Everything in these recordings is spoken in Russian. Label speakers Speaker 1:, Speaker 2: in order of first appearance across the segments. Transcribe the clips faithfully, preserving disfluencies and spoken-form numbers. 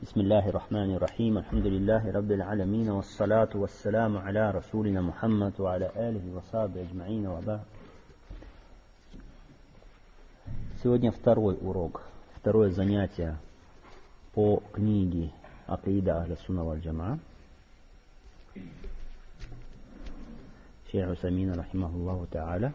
Speaker 1: بسم الله الرحمن الرحيم الحمد لله رب العالمين والصلاة والسلام على رسولنا محمد وعلى آله وصحبه أجمعين وبعد. Сегодня второй урок, второе занятие по книге Акида Ахля Сунна валь Джамаа Шейх Усаймина рахимахуллаху та'аля.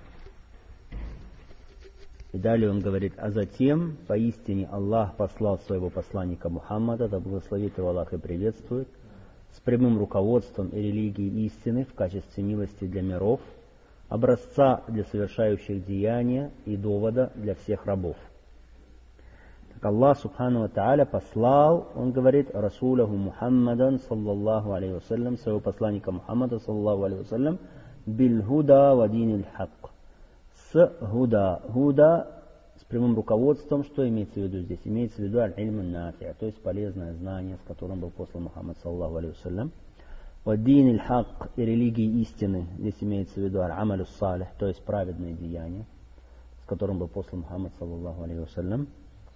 Speaker 1: И далее он говорит: а затем поистине Аллах послал своего посланника Мухаммада, да благословит его Аллах и приветствует, с прямым руководством и религией истины в качестве милости для миров, образца для совершающих деяния и довода для всех рабов. Так Аллах Субхану ва Тааля послал, он говорит, Расуляху Мухаммадан саллаллаху алейхи вассалям, своего посланника Мухаммада саллаллаху алейхи вассалям, биль-худа ва диниль хак. С худа. Худа с прямым руководством. Что имеется в виду здесь? Имеется в виду аль-илм ан-нафи', то есть полезное знание, с которым был послан Мухаммад саллаллаху алейхи вассалям. Ва дин аль-хак, и религии истины. Здесь имеется в виду аль-амаль ас-салих, то есть праведные деяния, с которым был послан Мухаммад саллаллаху алейхи вассалям.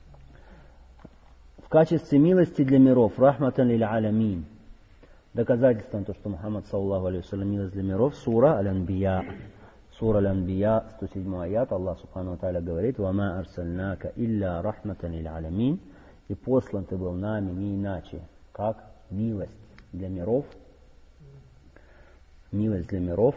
Speaker 1: В качестве милости для миров, рахматан лиль алямин. Доказательством то, что Мухаммад саллаллаху алейхи вассалям милость для миров, сура аль-анбия. Сура Аль-Анбия, сто седьмой аят, Аллах Субхану ва Тааля говорит: «Вама арсальнака илля рахматан лиль алямин». И послан ты был нами не иначе, как милость для миров. Милость для миров.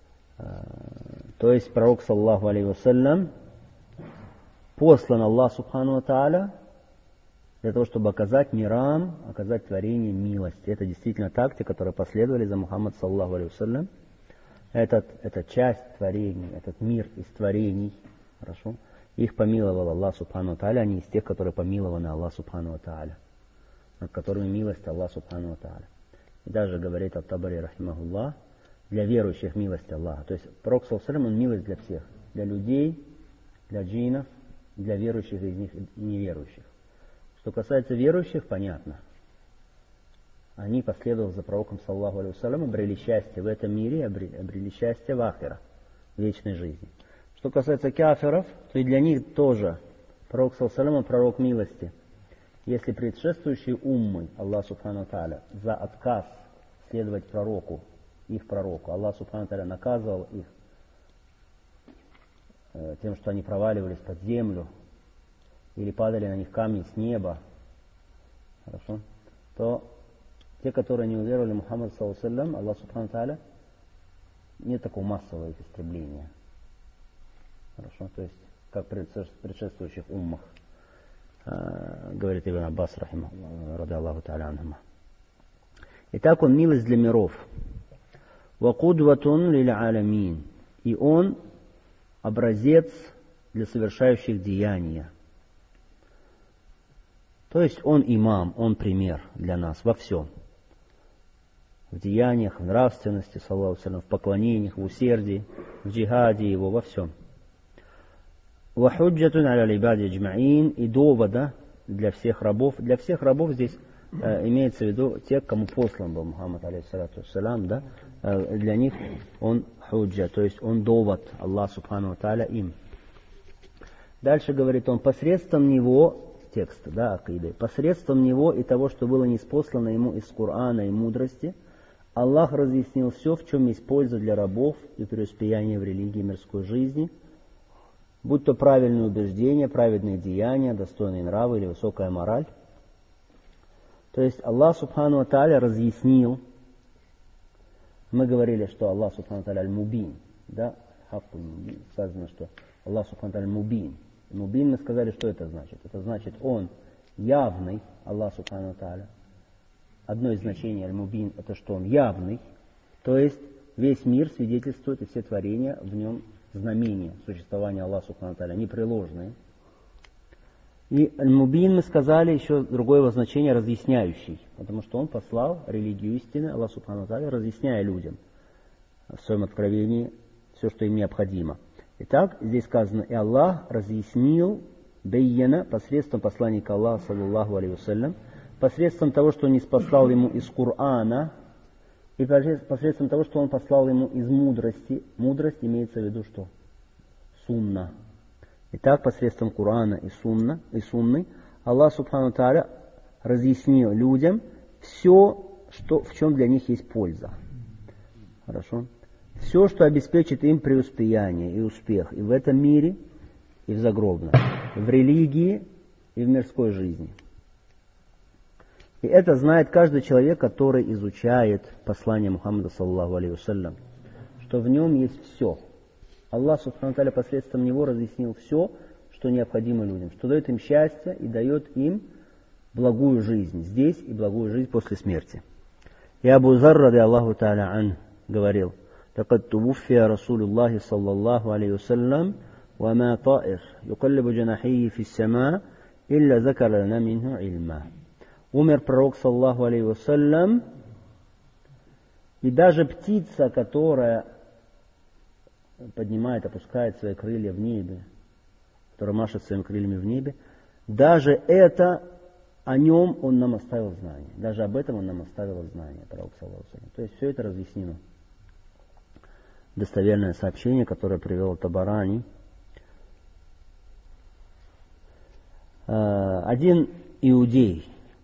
Speaker 1: То есть пророк, саллаллаху алейхи вассалям, послан Аллах Субхану ва Тааля для того, чтобы оказать мирам, оказать творение милость. Это действительно так, те, которые последовали за Мухаммад, саллаллаху алейхи вассалям. Этот, эта часть творений, этот мир из творений, хорошо, их помиловал Аллах Субхану ва Тааля, они из тех, которые помилованы Аллах Субхану ва Тааля, над которыми милость Аллах Субхану ва Тааля. И даже говорит ат-Табари рахимахуллах, для верующих милость Аллаха. То есть пророк саллаллаху алейхи ва саллям, он милость для всех, для людей, для джиннов, для верующих из них и неверующих. Что касается верующих, понятно. Они, последовав за пророком, саллаллаху алейхи вассалям, обрели счастье в этом мире, обрели, обрели счастье в ахира, в вечной жизни. Что касается кафиров, то и для них тоже пророк, саллаллаху алейхи вассалям, пророк милости. Если предшествующие уммы, Аллах Субхану ва Тааля, за отказ следовать пророку, их пророку, Аллах Субхану ва Тааля наказывал их э, тем, что они проваливались под землю, или падали на них камни с неба, хорошо, то те, которые не уверовали в Мухаммада саллаллаху алейхи вассалям, Аллах Субхану ва Тааля, нет такого массового их истребления. Хорошо, то есть, как в предшествующих уммах, э, говорит Ибн Аббас, рахимаху, ради Аллаху Тааля анхума. Итак, он милость для миров. Ва кудватун лиль алямин. И он образец для совершающих деяния. То есть он имам, он пример для нас во всем. В деяниях, в нравственности, саллаллаху алейхи ва саллям, в поклонениях, в усердии, в джихаде его, во всем. Ва худжатун аля либади аджмаин, и довода для всех рабов. Для всех рабов здесь э, имеется в виду те, кому послан был Мухаммад, алейхиссалату вассалям, да, э, для них он худжа, то есть он довод, Аллах Субхану ва Тааля им. Дальше говорит он, посредством него, текст, да, акиды, посредством него и того, что было ниспослано ему из Корана и мудрости, Аллах разъяснил все, в чем есть польза для рабов и преуспеяние в религии и мирской жизни, будь то правильные убеждения, праведные деяния, достойные нравы или высокая мораль. То есть Аллах Субхану ва Тааля разъяснил, мы говорили, что Аллах Субхану ва Тааля аль-Мубин, да, сказано, что Аллах Субхану ва Тааля аль-Мубин. Мубин, мы сказали, что это значит. Это значит, он явный, Аллах Субхану ва Тааля. Одно из значений аль-Мубин, это что он явный. То есть весь мир свидетельствует, и все творения в нем знамения существования Аллаха Субхану ва Тааля, непреложные. И аль-Мубин, мы сказали, еще другое его значение, разъясняющий. Потому что он послал религию истины, Аллах Субхану ва Тааля, разъясняя людям в своем откровении все, что им необходимо. Итак, здесь сказано, и Аллах разъяснил Бейяна посредством посланника Аллаха, саллаллаху алейхи вассалям, посредством того, что он ниспослал ему из Корана, и посредством того, что он послал ему из мудрости. Мудрость имеется в виду что? Сунна. Итак, посредством Корана и, сунна, и сунны Аллах Субхану Тааля разъяснил людям все, что, в чем для них есть польза. Хорошо? Все, что обеспечит им преуспеяние и успех и в этом мире, и в загробном, в религии и в мирской жизни. И это знает каждый человек, который изучает послание Мухаммада, саллаллаху алейхи вассалям, что в нем есть все. Аллах, субхану тааля, посредством него разъяснил все, что необходимо людям, что дает им счастье и дает им благую жизнь здесь и благую жизнь после смерти. И Абу Зар, ради Аллаху тааля ан, говорил: «Лакад туwuffiya Расулуллахи саллаллаху алейхи вассалям, ва ма таир, юкаллибу джанахии фи ссама, илля закара лана минху ильма». Умер пророк, саллаллаху алейхи вассалям, и даже птица, которая поднимает, опускает свои крылья в небе, которая машет своими крыльями в небе, даже это, о нем он нам оставил знание. Даже об этом он нам оставил знание, пророк, саллаллаху алейхи вассалям. То есть все это разъяснено. Достоверное сообщение, которое привел Табарани. Один иудей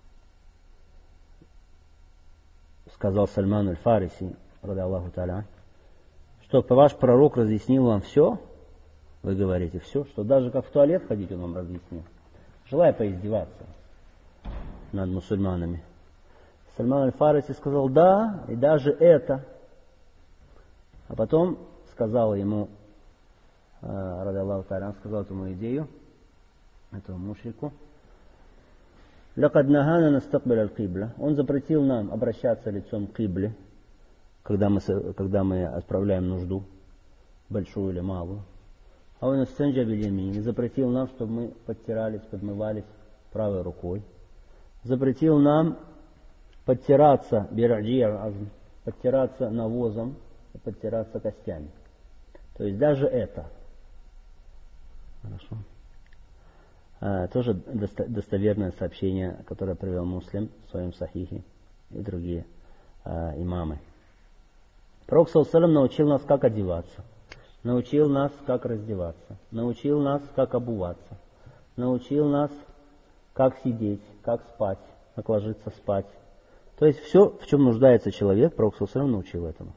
Speaker 1: сказал Сальману аль-Фариси, ради Аллаху тааля, что ваш пророк разъяснил вам все, вы говорите все, что даже как в туалет ходить он вам разъяснил, желая поиздеваться над мусульманами. Сальман аль-Фариси сказал: да, и даже это. А потом сказал ему, ради Аллаху тааля, сказал этому идею, этому мушрику: «Лакад нахана настакбиль аль-кибля». Он запретил нам обращаться лицом к кибле, когда мы, когда мы отправляем нужду, большую или малую. А он и запретил нам, чтобы мы подтирались, подмывались правой рукой. Запретил нам подтираться, подтираться навозом, подтираться костями. То есть даже это. Хорошо. А, тоже досто, достоверное сообщение, которое привел Муслим в своем сахихе и другие а, имамы. Пророк саллаллаху алейхи ва саллям научил нас, как одеваться, научил нас, как раздеваться, научил нас, как обуваться, научил нас, как сидеть, как спать, как ложиться спать. То есть все, в чем нуждается человек, пророк саллаллаху алейхи ва саллям научил этому.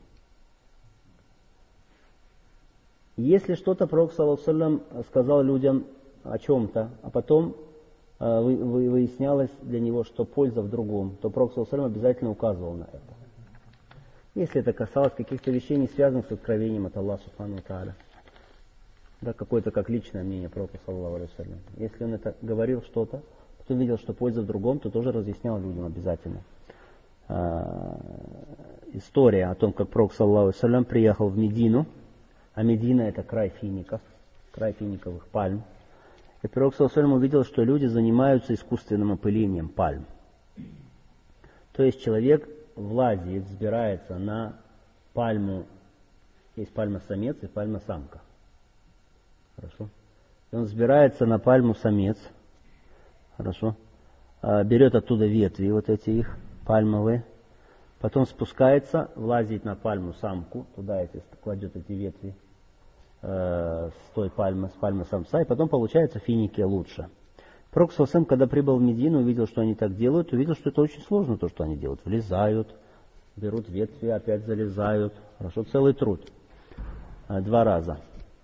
Speaker 1: Если что-то пророк саллаллаху алейхи ва саллям сказал людям о чем-то, а потом э, вы, вы, выяснялось для него, что польза в другом, то пророк саллаллаху алейхи ва саллям обязательно указывал на это. Если это касалось каких-то вещей, не связанных с откровением от Аллаха субхану ва тааля, да, какое-то как личное мнение пророка саллаллаху алейхи ва саллям. Если он это говорил что-то, потом видел, что польза в другом, то тоже разъяснял людям обязательно. Э, история о том, как пророк саллаллаху алейхи ва саллям приехал в Медину, а Медина — это край фиников, край финиковых пальм. И пророк саллаллаху алейхи ва саллям увидел, что люди занимаются искусственным опылением пальм. То есть человек влазит, взбирается на пальму, есть пальма-самец и пальма-самка. Хорошо? И он взбирается на пальму-самец, хорошо? Берет оттуда ветви, вот эти их пальмовые, потом спускается, влазит на пальму-самку, туда эти, кладет эти ветви э, с той пальмы, с пальмы самца, и потом получается финики лучше. Пророк саллаллаху алейхи ва саллям, когда прибыл в Медину, увидел, что они так делают, увидел, что это очень сложно, то, что они делают. Влезают, берут ветви, опять залезают. Хорошо, целый труд. Два раза.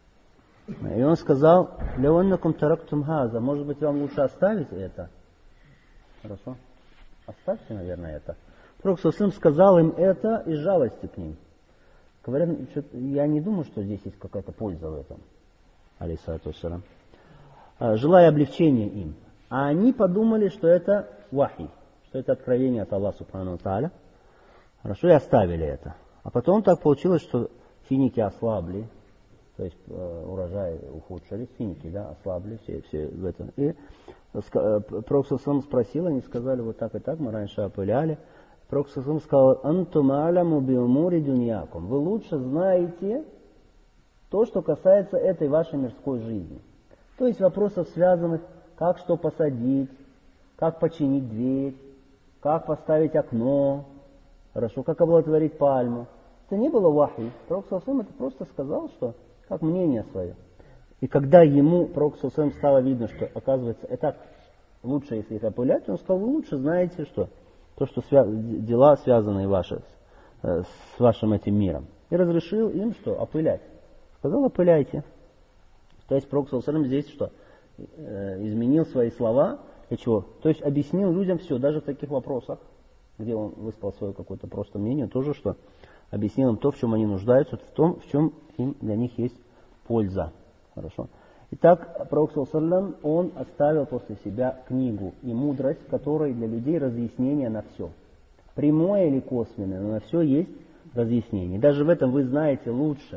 Speaker 1: И он сказал: «Леоннакум тарактум хаза, может быть, вам лучше оставить это?» Хорошо? Оставьте, наверное, это. Пророк саллаллаху алейхи ва саллям сказал им это из жалости к ним. Говорят: я не думаю, что здесь есть какая-то польза в этом. Алейхиссалату вассалям. Желая облегчения им. А они подумали, что это вахи, что это откровение от Аллаха субхану ва тааля. Хорошо, и оставили это. А потом так получилось, что финики ослабли, то есть э, урожаи ухудшились, финики, да, ослабли, все, все в этом. И пророк саллаллаху алейхи ва саллям спросил, они сказали: вот так и так, мы раньше опыляли. Пророк саллаллаху алейхи ва саллям сказал: «Антум а'ламу би умури дуньякум». Вы лучше знаете то, что касается этой вашей мирской жизни. То есть вопросов, связанных, как что посадить, как починить дверь, как поставить окно, хорошо, как оплодотворить пальму. Это не было вахи. Пророк саллаллаху алейхи ва саллям это просто сказал, что как мнение свое. И когда ему, пророк саллаллаху алейхи ва саллям, стало видно, что, оказывается, это лучше, если их опылять, он сказал, вы лучше знаете, что то, что свя... дела, связанные ваши, с вашим этим миром. И разрешил им что? Опылять. Сказал, опыляйте. То есть Пророк саллаллаху алейхи ва саллям здесь что? Изменил свои слова. И чего? То есть объяснил людям все, даже в таких вопросах, где он высказал свое какое-то просто мнение, тоже что? Объяснил им то, в чем они нуждаются, в том, в чем им для них есть польза. Хорошо. Итак, Пророк саллаллаху алейхи ва саллям, он оставил после себя книгу и мудрость, в которой для людей разъяснение на все. Прямое или косвенное, но на все есть разъяснение. Даже в этом вы знаете лучше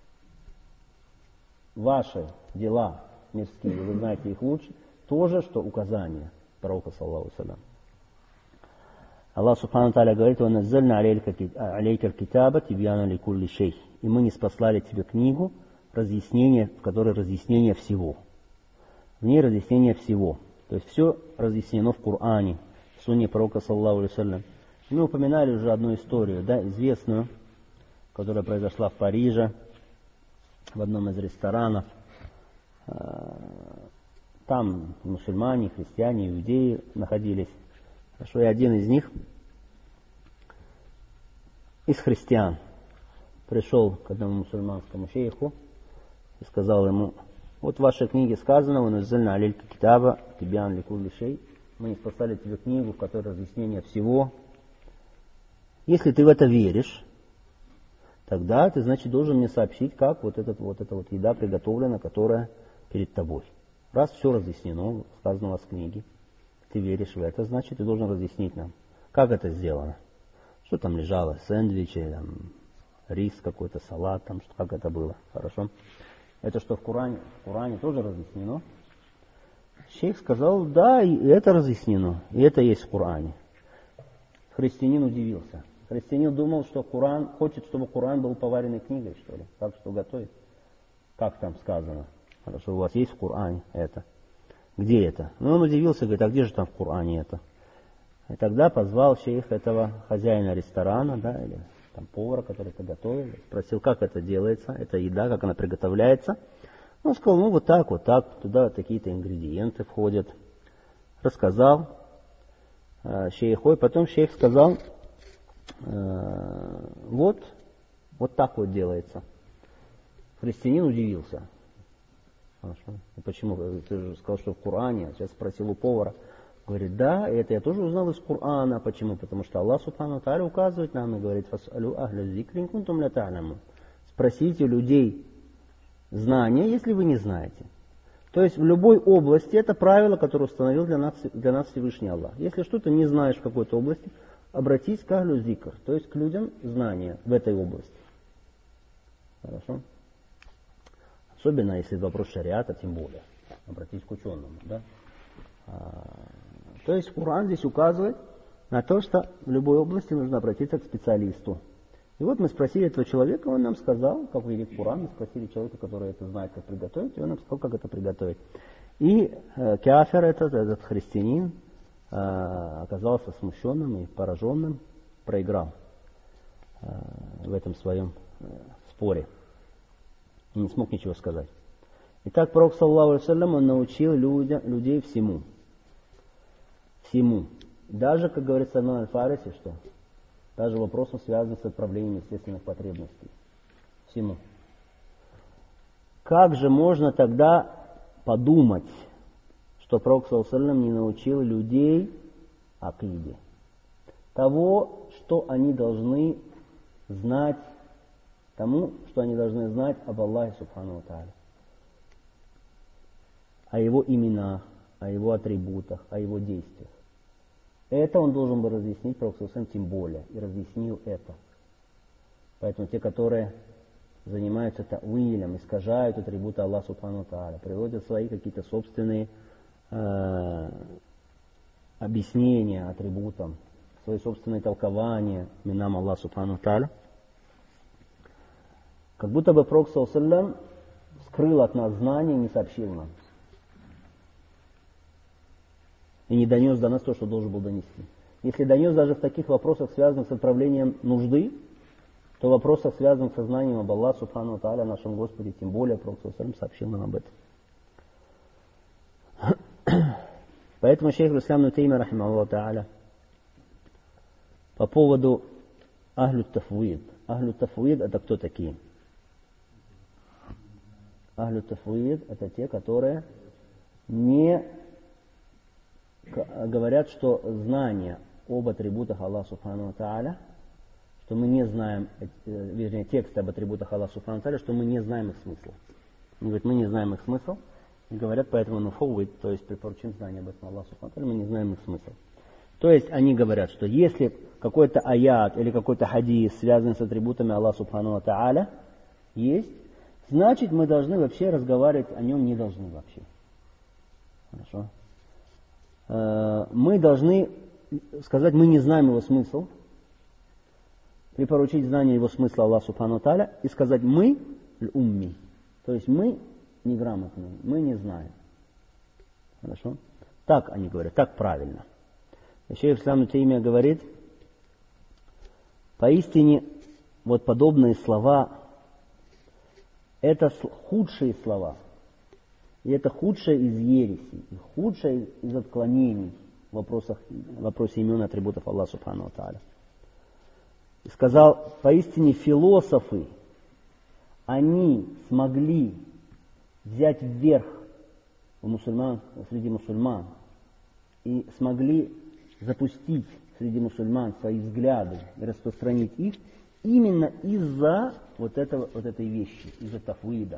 Speaker 1: ваши дела мирские, вы знаете их лучше, тоже, что указание пророка, саллаллаху алейхи ва саллям. Аллах субхану тааля говорит, «Ваназзальна алейка аль-китаба тибьяна ли кулли шей». И мы не спаслали тебе книгу, разъяснение, в которой разъяснение всего. В ней разъяснение всего. То есть все разъяснено в Коране, в сунне пророка, саллаллаху алейхи ва саллям. Мы упоминали уже одну историю, да, известную, которая произошла в Париже, в одном из ресторанов. Там мусульмане, христиане, иудеи находились. Хорошо, и один из них, из христиан, пришел к одному мусульманскому шейху и сказал ему, вот в вашей книге сказано, «Ваназзальна алейка китаба тибьян ли кулли шей». Мы не спасали тебе книгу, в которой разъяснение всего. Если ты в это веришь, тогда ты, значит, должен мне сообщить, как вот, этот, вот эта вот еда приготовлена, которая перед тобой. Раз все разъяснено, сказано у вас в книге, ты веришь в это, значит, ты должен разъяснить нам, как это сделано. Что там лежало, сэндвичи, там, рис какой-то, салат, там, что, как это было, хорошо. Это что в Коране, в Коране тоже разъяснено. Шейх сказал, да, и это разъяснено, и это есть в Коране. Христианин удивился. Христианин думал, что Коран, хочет, чтобы Коран был поваренной книгой, что ли, как что готовить. Как там сказано? Хорошо, у вас есть в Коране это. Где это? Ну, он удивился, говорит, а где же там в Коране это? И тогда позвал шейх этого хозяина ресторана, да, или там повара, который это готовил, спросил, как это делается, эта еда, как она приготовляется. Он сказал, ну, вот так, вот так, туда такие-то ингредиенты входят. Рассказал э, шейху, и потом шейх сказал, э, вот, вот так вот делается. Христианин удивился. Хорошо. И почему? Ты же сказал, что в Коране. Сейчас спросил у повара. Говорит, да, это я тоже узнал из Корана. Почему? Потому что Аллах субхану тааля указывает нам и говорит, «Фас'алю ахля зикри ин кунтум ля та'ламун». Спросите людей знания, если вы не знаете. То есть в любой области это правило, которое установил для нас, для нас Всевышний Аллах. Если что-то не знаешь в какой-то области, обратись к ахлю зикр, то есть к людям знания в этой области. Хорошо? Особенно, если вопрос шариата, тем более. Обратись к ученому. Да? А, то есть Коран здесь указывает на то, что в любой области нужно обратиться к специалисту. И вот мы спросили этого человека, он нам сказал, как видит Коран, мы спросили человека, который это знает, как приготовить, и он нам сказал, как это приготовить. И э, кафир этот, этот христианин, э, оказался смущенным и пораженным, проиграл э, в этом своем э, споре. И не смог ничего сказать. Итак, Пророк, саллаллаху алейхи ва саллям, он научил людя, людей всему. Всему. Даже, как говорит Сальман аль-Фариси, что даже вопросом, связанным с отправлением естественных потребностей. Всему. Как же можно тогда подумать, что Пророк, саллаллаху алейхи ва саллям, не научил людей акиде? Того, что они должны знать, тому, что они должны знать об Аллахе субхану ва тааля. О его именах, о его атрибутах, о его действиях. Это он должен был разъяснить, Пророк саллаллаху алейхи ва саллям, тем более, и разъяснил это. Поэтому те, которые занимаются та'вилем, искажают атрибуты Аллаха субхану ва тааля, приводят свои какие-то собственные э, объяснения атрибутам, свои собственные толкования именам Аллаха субхану ва тааля, как будто бы Пророк саллаллаху алейхи ва саллям скрыл от нас знания и не сообщил нам. И не донес до нас то, что должен был донести. Если донес даже в таких вопросах, связанных с отправлением нужды, то в вопросах, связанных со знанием об Аллахе субхану ва тааля, нашем Господе, тем более Пророк саллаллаху алейхи ва саллям сообщил нам об этом. Поэтому шейх ал-Ислам ибн Таймия, рахимахуллаху та'аля, по поводу ахлю тафвид. Ахлю тафвид это кто такие? Ахлю тафвид это те, которые не говорят, что знание об атрибутах Аллаха Субхану ва Тааля, что мы не знаем, вернее, тексты об атрибутах Аллаха Субхану ва Тааля, что мы не знаем их смысла. Они говорят, мы не знаем их смысл, и говорят, поэтому нуфауид, то есть припоручим знание об этом Аллаху Субхану ва Тааля, мы не знаем их смысл. То есть они говорят, что если какой-то аят или какой-то хадис, связанный с атрибутами Аллаха Субхану ва Тааля, есть, значит мы должны вообще разговаривать о нем не должны вообще. Хорошо? Мы должны сказать, мы не знаем его смысл, припоручить знание его смысла Аллаху Субхану ва Тааля и сказать мы умми, то есть мы неграмотные, мы не знаем. Хорошо? Так они говорят, так правильно. Шейх ал-Ислам ибн Таймия говорит, поистине вот подобные слова это худшие слова. И это худшее из ересей, и худшее из отклонений в вопросах, в вопросе имен и атрибутов Аллаха Субхану ва Тааля. И сказал, поистине философы, они смогли взять вверх у мусульман, среди мусульман и смогли запустить среди мусульман свои взгляды и распространить их именно из-за вот, этого, вот этой вещи, из-за тафвида.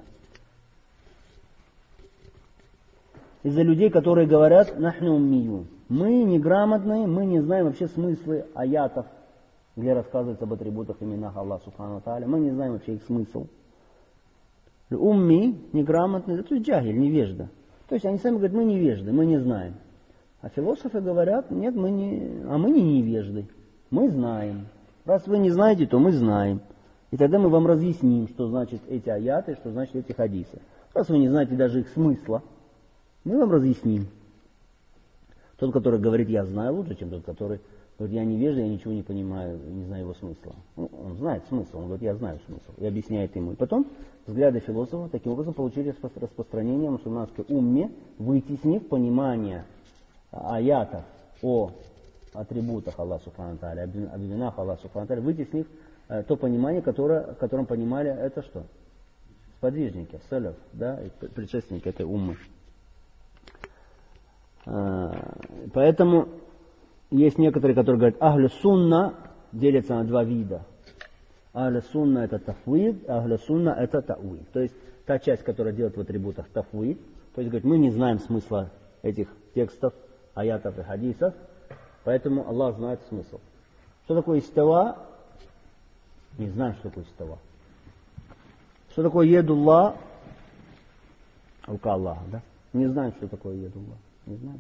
Speaker 1: Из-за людей, которые говорят «нахну уммиюн». Мы неграмотные, мы не знаем вообще смыслы аятов, где рассказывается об атрибутах именах Аллаха Субхану ва Тааля. Мы не знаем вообще их смысл. Умми, неграмотные, это джахиль, невежда. То есть они сами говорят, мы невежды, мы не знаем. А философы говорят, нет, мы не, а мы не невежды, мы знаем. Раз вы не знаете, то мы знаем. И тогда мы вам разъясним, что значит эти аяты, что значит эти хадисы. Раз вы не знаете даже их смысла, мы вам разъясним. Тот, который говорит, я знаю лучше, чем тот, который говорит, я невежда, я ничего не понимаю, не знаю его смысла. Ну, он знает смысл, он говорит, я знаю смысл, и объясняет ему. И потом взгляды философов таким образом получили распространение в мусульманской умме, вытеснив понимание аятов о атрибутах Аллаха Субхану ва Тааля, об именах Аллаха Субхану ва Тааля, вытеснив э, то понимание, которое, которым понимали это что? Сподвижники, саляф, да, и предшественники этой уммы. Поэтому есть некоторые, которые говорят, ахлю сунна делятся на два вида. Ахлю сунна это тафвид, ахлю сунна это тауиль. То есть та часть, которая делает в атрибутах тафвид, то есть говорит, мы не знаем смысла этих текстов, аятов и хадисов, поэтому Аллах знает смысл. Что такое истава? Не знаем, что такое истава. Что такое едуллах? Рука Аллаха, да? Не знаем, что такое едуллах. Не знаю.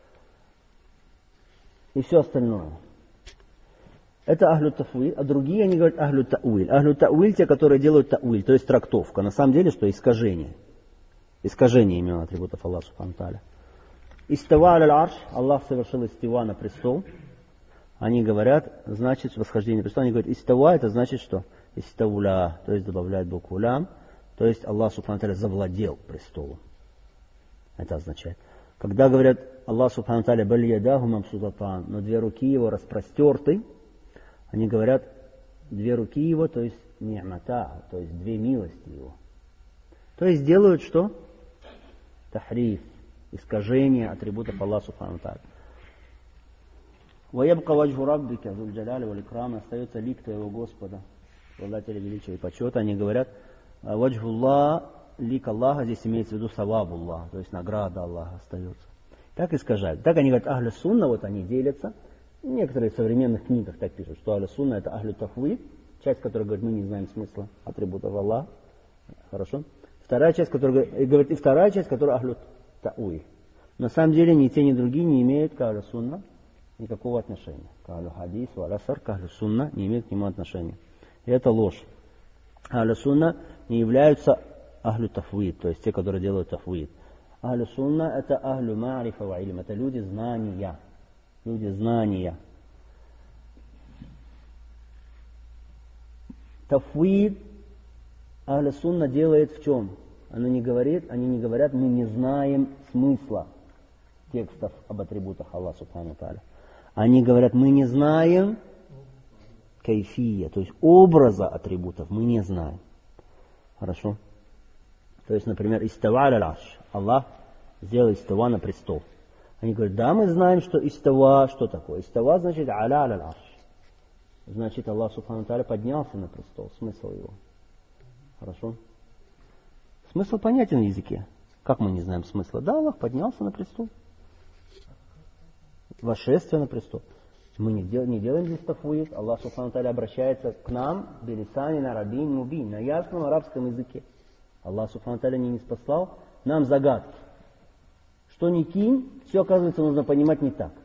Speaker 1: И все остальное. Это ахлю тафвид, а другие они говорят ахлю тауиль. Ахлю тауиль те, которые делают тауиль, то есть трактовка. На самом деле, что искажение. Искажение имен атрибутов Аллаха Субхану ва Тааля. Истава аль-арш, Аллах совершил истива на престол. Они говорят, значит, восхождение на престол. Они говорят, истава это значит что? Истауля, то есть добавляют букву лям. То есть Аллах Субхану ва Тааля завладел престолом. Это означает. Когда говорят Аллах Субхану ва Тааля баль ядаху мабсутатан, но две руки его распростерты, они говорят две руки его, то есть ни'мата, то есть две милости его. То есть делают что? Тахриф, искажение атрибутов Аллаха Субхану ва Тааля. Ваябка ваджху раббика зуль джаляли валь икрам, остается лик твоего Господа, обладателя величия и почета. Они говорят ваджхуллах, лик Аллаха, здесь имеется в виду савабуллах, то есть награда Аллаха остается. Так искажают. Так они говорят, ахлю сунна, вот они делятся. Некоторые в современных книгах так пишут, что ахлю сунна это ахлю тафвид, часть, которая говорит, мы не знаем смысла атрибутов Аллаха. Хорошо. Вторая часть, которая говорит, и вторая часть, которая ахлю тауиль. На самом деле ни те, ни другие не имеют к ахлю сунна никакого отношения. К ахлю хадис, валясар, к ахлю сунна не имеют к нему отношения. И это ложь. Ахлю сунна не являются ахлю тафвид, то есть те, которые делают тафвид. Ахлю сунна это ахлю ма'рифа ва илм, это люди знания. Люди знания. Тафвид ахлю сунна делает в чем? Она не говорит, они не говорят, мы не знаем смысла. текстов об атрибутах Аллаха Субхану Тааля. Они говорят, мы не знаем кайфия, то есть образа атрибутов мы не знаем. Хорошо? То есть, например, истава аль-арш. Аллах сделал истава на престол. Они говорят, да, мы знаем, что истава, что такое? Истава значит аля аль-арш. Значит, Аллах Субхану Тааля поднялся на престол. Смысл его. Хорошо? Смысл понятен в языке. Как мы не знаем смысла? Да, Аллах поднялся на престол. Восшествие на престол. Мы не, дел, не делаем здесь тафуид. Аллах Субхану Тааля обращается к нам билисани на рабин мубин, на ясном арабском языке. Аллах Субхану Тааля не спаслал нам загадки. Что ни кинь, все, оказывается, нужно понимать не так.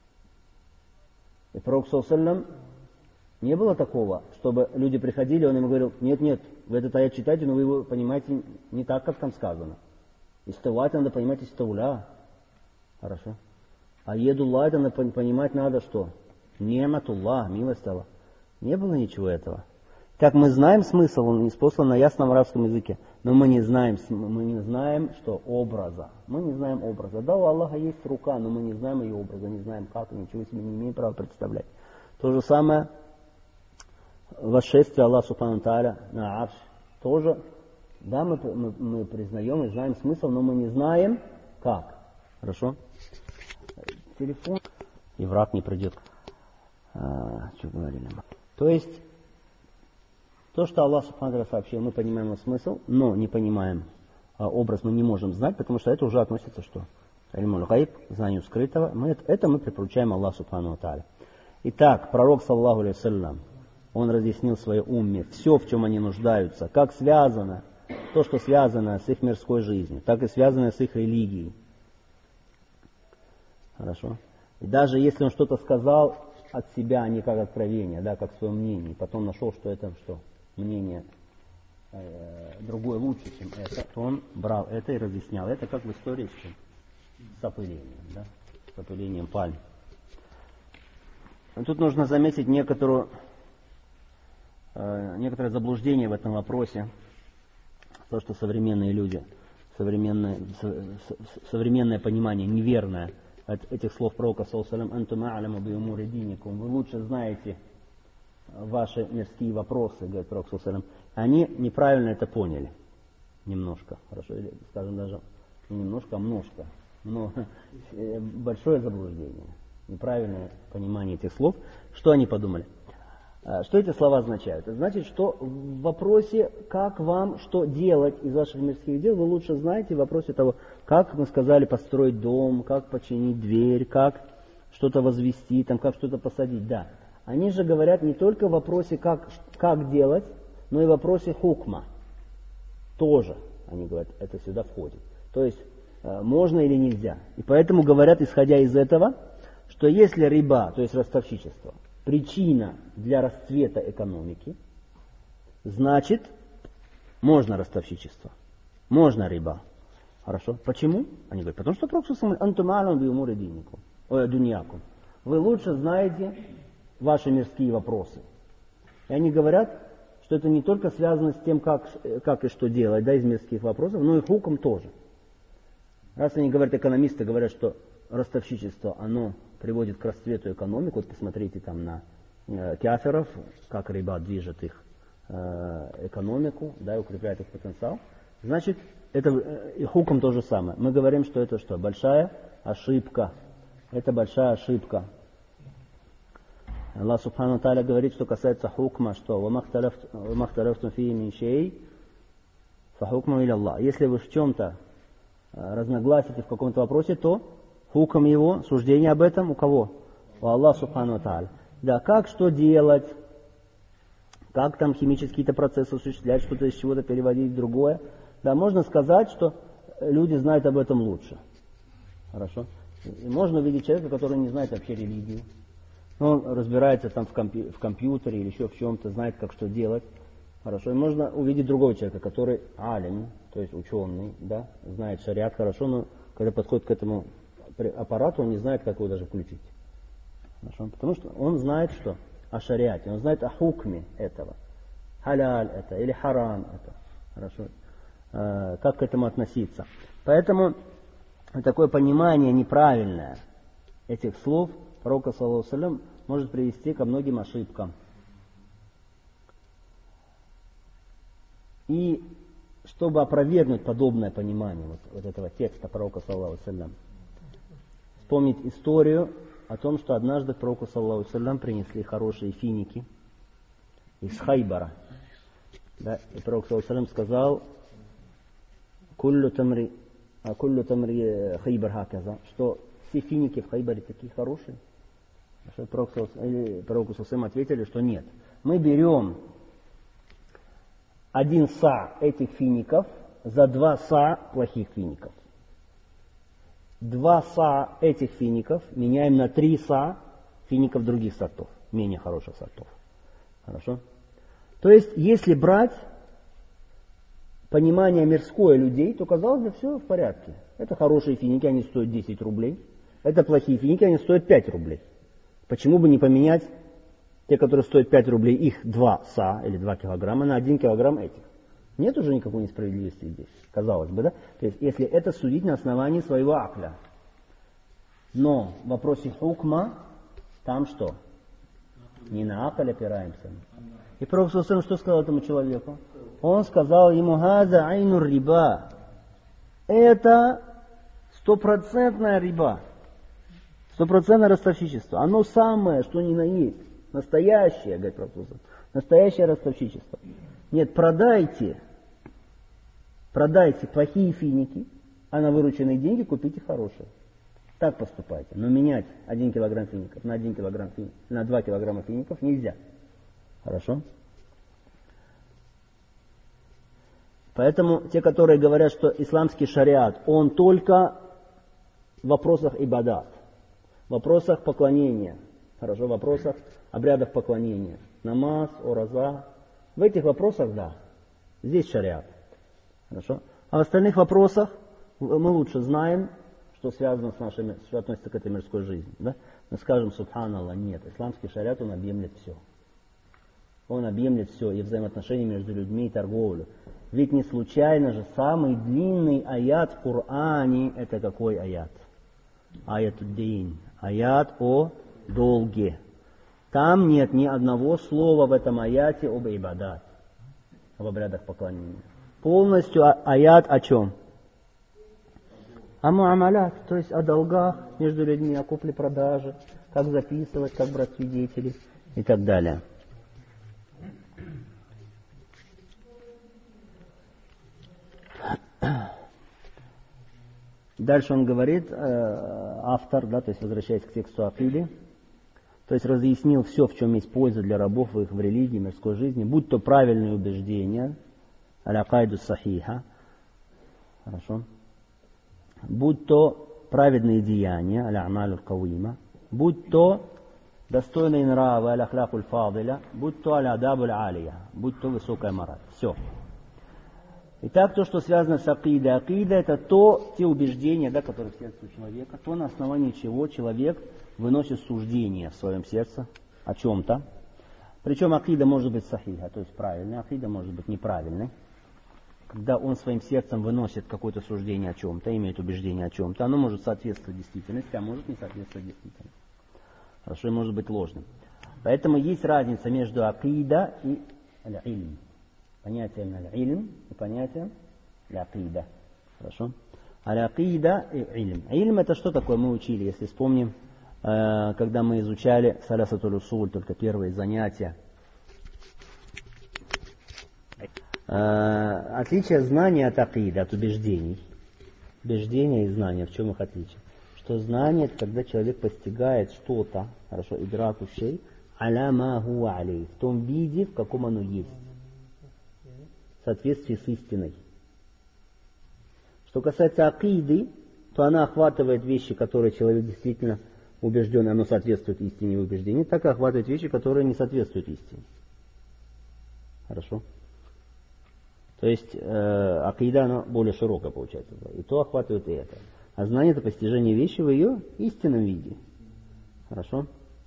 Speaker 1: И пророк саллаллаху алейхи ва саллям, не было такого, чтобы люди приходили, он им говорил, нет, нет, вы этот аят читаете, но вы его понимаете не так, как там сказано. Истава надо понимать истауля. Хорошо. А едулла это понимать надо что? Нематуллах, милость Аллаха. Не было ничего этого. Так мы знаем смысл, он ниспослан на ясном арабском языке, но мы не знаем, мы не знаем, что образа. Мы не знаем образа. Да, у Аллаха есть рука, но мы не знаем ее образа, не знаем как, ничего себе не имеем права представлять. То же самое восшествие Аллаха Субхану Тааля на арш. Тоже, да, мы, мы, мы признаем и знаем смысл, но мы не знаем как. Хорошо? Телефон. И враг не придет. А, что говорили? То есть, то, что Аллах Субхану Тааля сообщил, мы понимаем его смысл, но не понимаем а, образ, мы не можем знать, потому что это уже относится что? Ильмуль гайб, знанию скрытого. Мы, это мы припоручаем Аллаху Субхану Тааля. Итак, пророк, саллаллаху алейхи ва саллям, он разъяснил своей умме все, в чем они нуждаются, как связано, то, что связано с их мирской жизнью, так и связано с их религией. Хорошо? И даже если он что-то сказал от себя, а не как откровение, да, как свое мнение, и потом нашел, что это что, мнение э, другое лучше, чем это, то он брал это и разъяснял. Это как в истории с, чем? С опылением, да? С опылением пальм. Тут нужно заметить некоторую, э, некоторое заблуждение в этом вопросе. То, что современные люди, современное, со, современное понимание неверное от этих слов пророка, саллаллаху алейхи ва саллям, «Антум а'ламу би умури диникум», вы лучше знаете ваши мирские вопросы, говорит пророк, саллаллаху алейхи ва саллям. Они неправильно это поняли. Немножко, хорошо, или, скажем даже, не немножко, а множко. Но большое заблуждение. Неправильное понимание этих слов. Что они подумали? Что эти слова означают? Это значит, что в вопросе, как вам что делать из ваших мирских дел, вы лучше знаете в вопросе того, как мы сказали построить дом, как починить дверь, как что-то возвести, там, как что-то посадить. Да. Они же говорят не только в вопросе, как, как делать, но и в вопросе хукма. Тоже, они говорят, это сюда входит. То есть, можно или нельзя. И поэтому говорят, исходя из этого, что если риба, то есть ростовщичество, причина для расцвета экономики, значит, можно ростовщичество, можно риба. Хорошо. Почему? Они говорят, потому что пророк антум а'ламу би умури диникум, ой, дуньякум. Вы лучше знаете ваши мирские вопросы. И они говорят, что это не только связано с тем, как, как и что делать, да, из мирских вопросов, но и хуком тоже. Раз они говорят, экономисты говорят, что ростовщичество, оно приводит к расцвету экономики. Вот посмотрите там на э, кафиров, как риба движет их э, экономику, да, и укрепляет их потенциал. Значит, это э, и хуком то же самое. Мы говорим, что это что? Большая ошибка. Это большая ошибка. Аллах Субхану Тааля говорит, что касается хукма, что «Ва махталафтум фии мин шей, фа хукму иля Аллах». Если вы в чем-то разногласите в каком-то вопросе, то хуком его, суждение об этом у кого? У Аллаха Субхану Тааля. Да, как что делать, как там химические-то процессы осуществлять, что-то из чего-то переводить в другое. Да, можно сказать, что люди знают об этом лучше. Хорошо? И можно увидеть человека, который не знает вообще религию. Он разбирается там в, компью- в компьютере или еще в чем-то, знает, как что делать. Хорошо. И можно увидеть другого человека, который алим, то есть ученый, да, знает шариат хорошо, но когда подходит к этому аппарату, он не знает, как его даже включить. Хорошо? Потому что он знает что? О шариате, он знает о хукме этого. Халяль это или харам это. Хорошо? Э, как к этому относиться. Поэтому такое понимание неправильное этих слов пророка, саллаллаху алейхи ва саллям, может привести ко многим ошибкам. И чтобы опровергнуть подобное понимание вот, вот этого текста пророка, саллаллаху алейхи ва саллям, вспомнить историю о том, что однажды к пророку, саллаллаху алейхи ва саллям, принесли хорошие финики из Хайбара. Да, и пророк, саллаллаху алейхи ва саллям, сказал: «Куллю тамри, а куллю тамри Хайбар хаказа», что все финики в Хайбаре такие хорошие. Пророк, пророку, саллаллаху алейхи ва саллям, ответили, что нет. Мы берем один са этих фиников за два са плохих фиников. Два са этих фиников меняем на три са фиников других сортов, менее хороших сортов. Хорошо? То есть, если брать понимание мирское людей, то, казалось бы, все в порядке. Это хорошие финики, они стоят десять рублей. Это плохие финики, они стоят пять рублей. Почему бы не поменять те, которые стоят пять рублей, их два са или два килограмма на один килограмм этих? Нет уже никакой несправедливости здесь, казалось бы, да? То есть, если это судить на основании своего акля. Но в вопросе хукма, там что? Не на акль опираемся. И пророк саллаллаху алейхи ва саллям что сказал этому человеку? Он сказал ему: «Газа айнур риба». Это стопроцентная риба. Стопроцентное ростовщичество. Оно самое, что ни на есть. Настоящее, говорит пророк саллаллаху алейхи ва саллям. Настоящее ростовщичество. Нет, продайте. Продайте плохие финики, а на вырученные деньги купите хорошие. Так поступайте. Но менять один килограмм фиников на один килограмм фиников, на два килограмма фиников нельзя. Хорошо? Поэтому те, которые говорят, что исламский шариат, он только в вопросах ибадат, в вопросах поклонения, хорошо, в вопросах обрядов поклонения, намаз, ораза, в этих вопросах, да, здесь шариат. Хорошо? А в остальных вопросах мы лучше знаем, что связано с нашими, что относится к этой мирской жизни. Да? Мы скажем: субханаллах, нет, исламский шариат, он объемлет все. Он объемлет все, и взаимоотношения между людьми, и торговлю. Ведь не случайно же самый длинный аят в Коране, это какой аят? Аят-ад-дин. Аят о долге. Там нет ни одного слова в этом аяте об ибадат, об обрядах поклонения. Полностью аят о чем? О муамалят, то есть о долгах между людьми, о купле-продаже, как записывать, как брать свидетелей и так далее. Дальше он говорит, э, автор, да, то есть возвращаясь к тексту акиды, то есть разъяснил все, в чем есть польза для рабов в их в религии, мирской жизни, будь то правильные убеждения, аля-кайду сахиха, хорошо, будь то праведные деяния, аля-амалю кавима, будь то достойные нравы, аля-ахляку фадиля, будь то аля-адабу алия, будь то высокая мораль. Все. Итак, то, что связано с акидой. Акида — это то, те убеждения, да, которые в сердце у человека, то, на основании чего человек выносит суждение в своем сердце о чем-то. Причем акида может быть сахиха, то есть правильная, акида может быть неправильной. Когда он своим сердцем выносит какое-то суждение о чем-то, имеет убеждение о чем-то, оно может соответствовать действительности, а может не соответствовать действительности. Хорошо, и может быть ложным. Поэтому есть разница между акида и аль-илм. Понятием аль-илм и понятием аль-акида. Хорошо? Аль-акида и илм. Илм — это что такое? Мы учили, если вспомним, когда мы изучали салясатуль усуль, только первые занятия. Отличие знания от акида, от убеждений. Убеждения и знания, в чем их отличие? Что знание — это когда человек постигает что-то, хорошо, идраку шей, аля ма хуа алей, в том виде, в каком оно есть. В соответствии с истиной. Что касается акиды, то она охватывает вещи, которые человек действительно убежден, оно соответствует истине и убеждению, так и охватывает вещи, которые не соответствуют истине. Хорошо? То есть э, акида, она более широкая получается. Да? И то охватывает и это. А знание — это постижение вещи в ее истинном виде. Хорошо?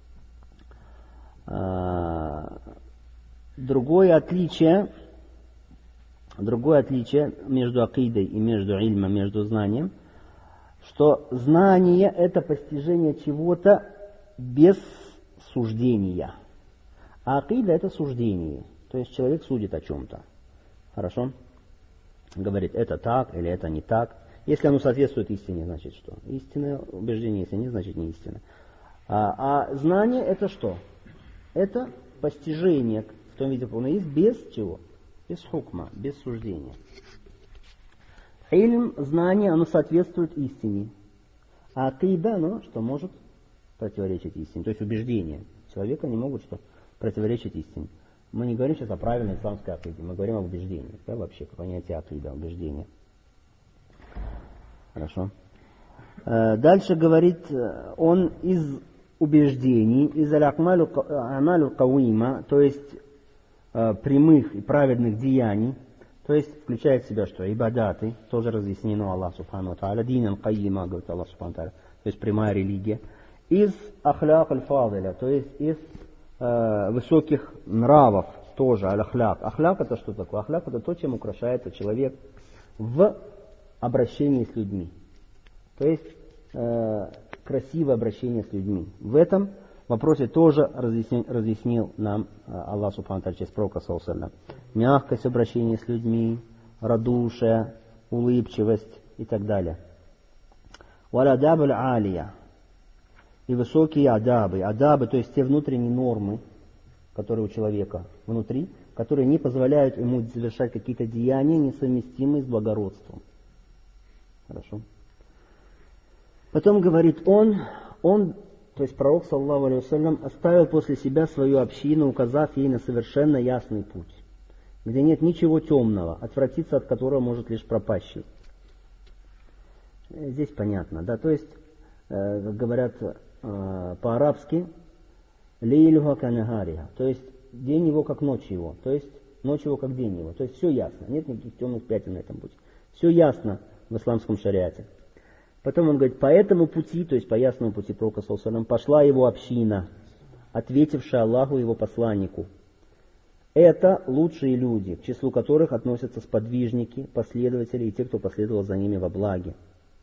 Speaker 1: А, другое отличие... Другое отличие между акидой и между ильмом, между знанием, что знание – это постижение чего-то без суждения. А акида – это суждение. То есть человек судит о чем-то. Хорошо? Говорит, это так или это не так. Если оно соответствует истине, значит что? Истинное убеждение, если нет, значит не истина. А, а знание – это что? Это постижение в том виде, как оно есть, без чего? Без хукма, без суждения. Ильм, знание, оно соответствует истине. А акида, оно что может противоречить истине. То есть убеждения человека не могут что противоречить истине. Мы не говорим сейчас о правильной исламской акиде, мы говорим об убеждении. Да, вообще, понятие акида, убеждение. Хорошо. Дальше говорит он из убеждений, из аль-акмалю кауима, то есть прямых и праведных деяний, то есть включает в себя что? Ибадаты, тоже разъяснено Аллах Субхану Тааля, динан кайима, говорит Аллах Субхану Тааля, то есть прямая религия. Из ахляк аль-фадиля, то есть из э, высоких нравов, тоже аль-ахляк. Ахляк это что такое? Ахляк это то, чем украшается человек в обращении с людьми. То есть э, красивое обращение с людьми. В этом вопросе тоже разъяснил, разъяснил нам Аллах Субхану Тааля через пророка саллаллаху алейхи ва саллям. Мягкость обращения с людьми, радушие, улыбчивость и так далее. Валядаб аль-алия. И высокие адабы. Адабы, то есть те внутренние нормы, которые у человека внутри, которые не позволяют ему совершать какие-то деяния, несовместимые с благородством. Хорошо. Потом говорит он, он, то есть пророк, саллаллаху алейхи ва саллям, оставил после себя свою общину, указав ей на совершенно ясный путь, где нет ничего темного, отвратиться от которого может лишь пропащий. Здесь понятно, да, то есть, э, как говорят э, по-арабски, лейлюха канагариха, то есть день его как ночь его, то есть ночь его как день его, то есть все ясно, нет никаких темных пятен на этом пути. Все ясно в исламском шариате. Потом он говорит, по этому пути, то есть по ясному пути пророка саллаллаху алейхи ва саллям, пошла его община, ответившая Аллаху и его посланнику. Это лучшие люди, к числу которых относятся сподвижники, последователи и те, кто последовал за ними во благе.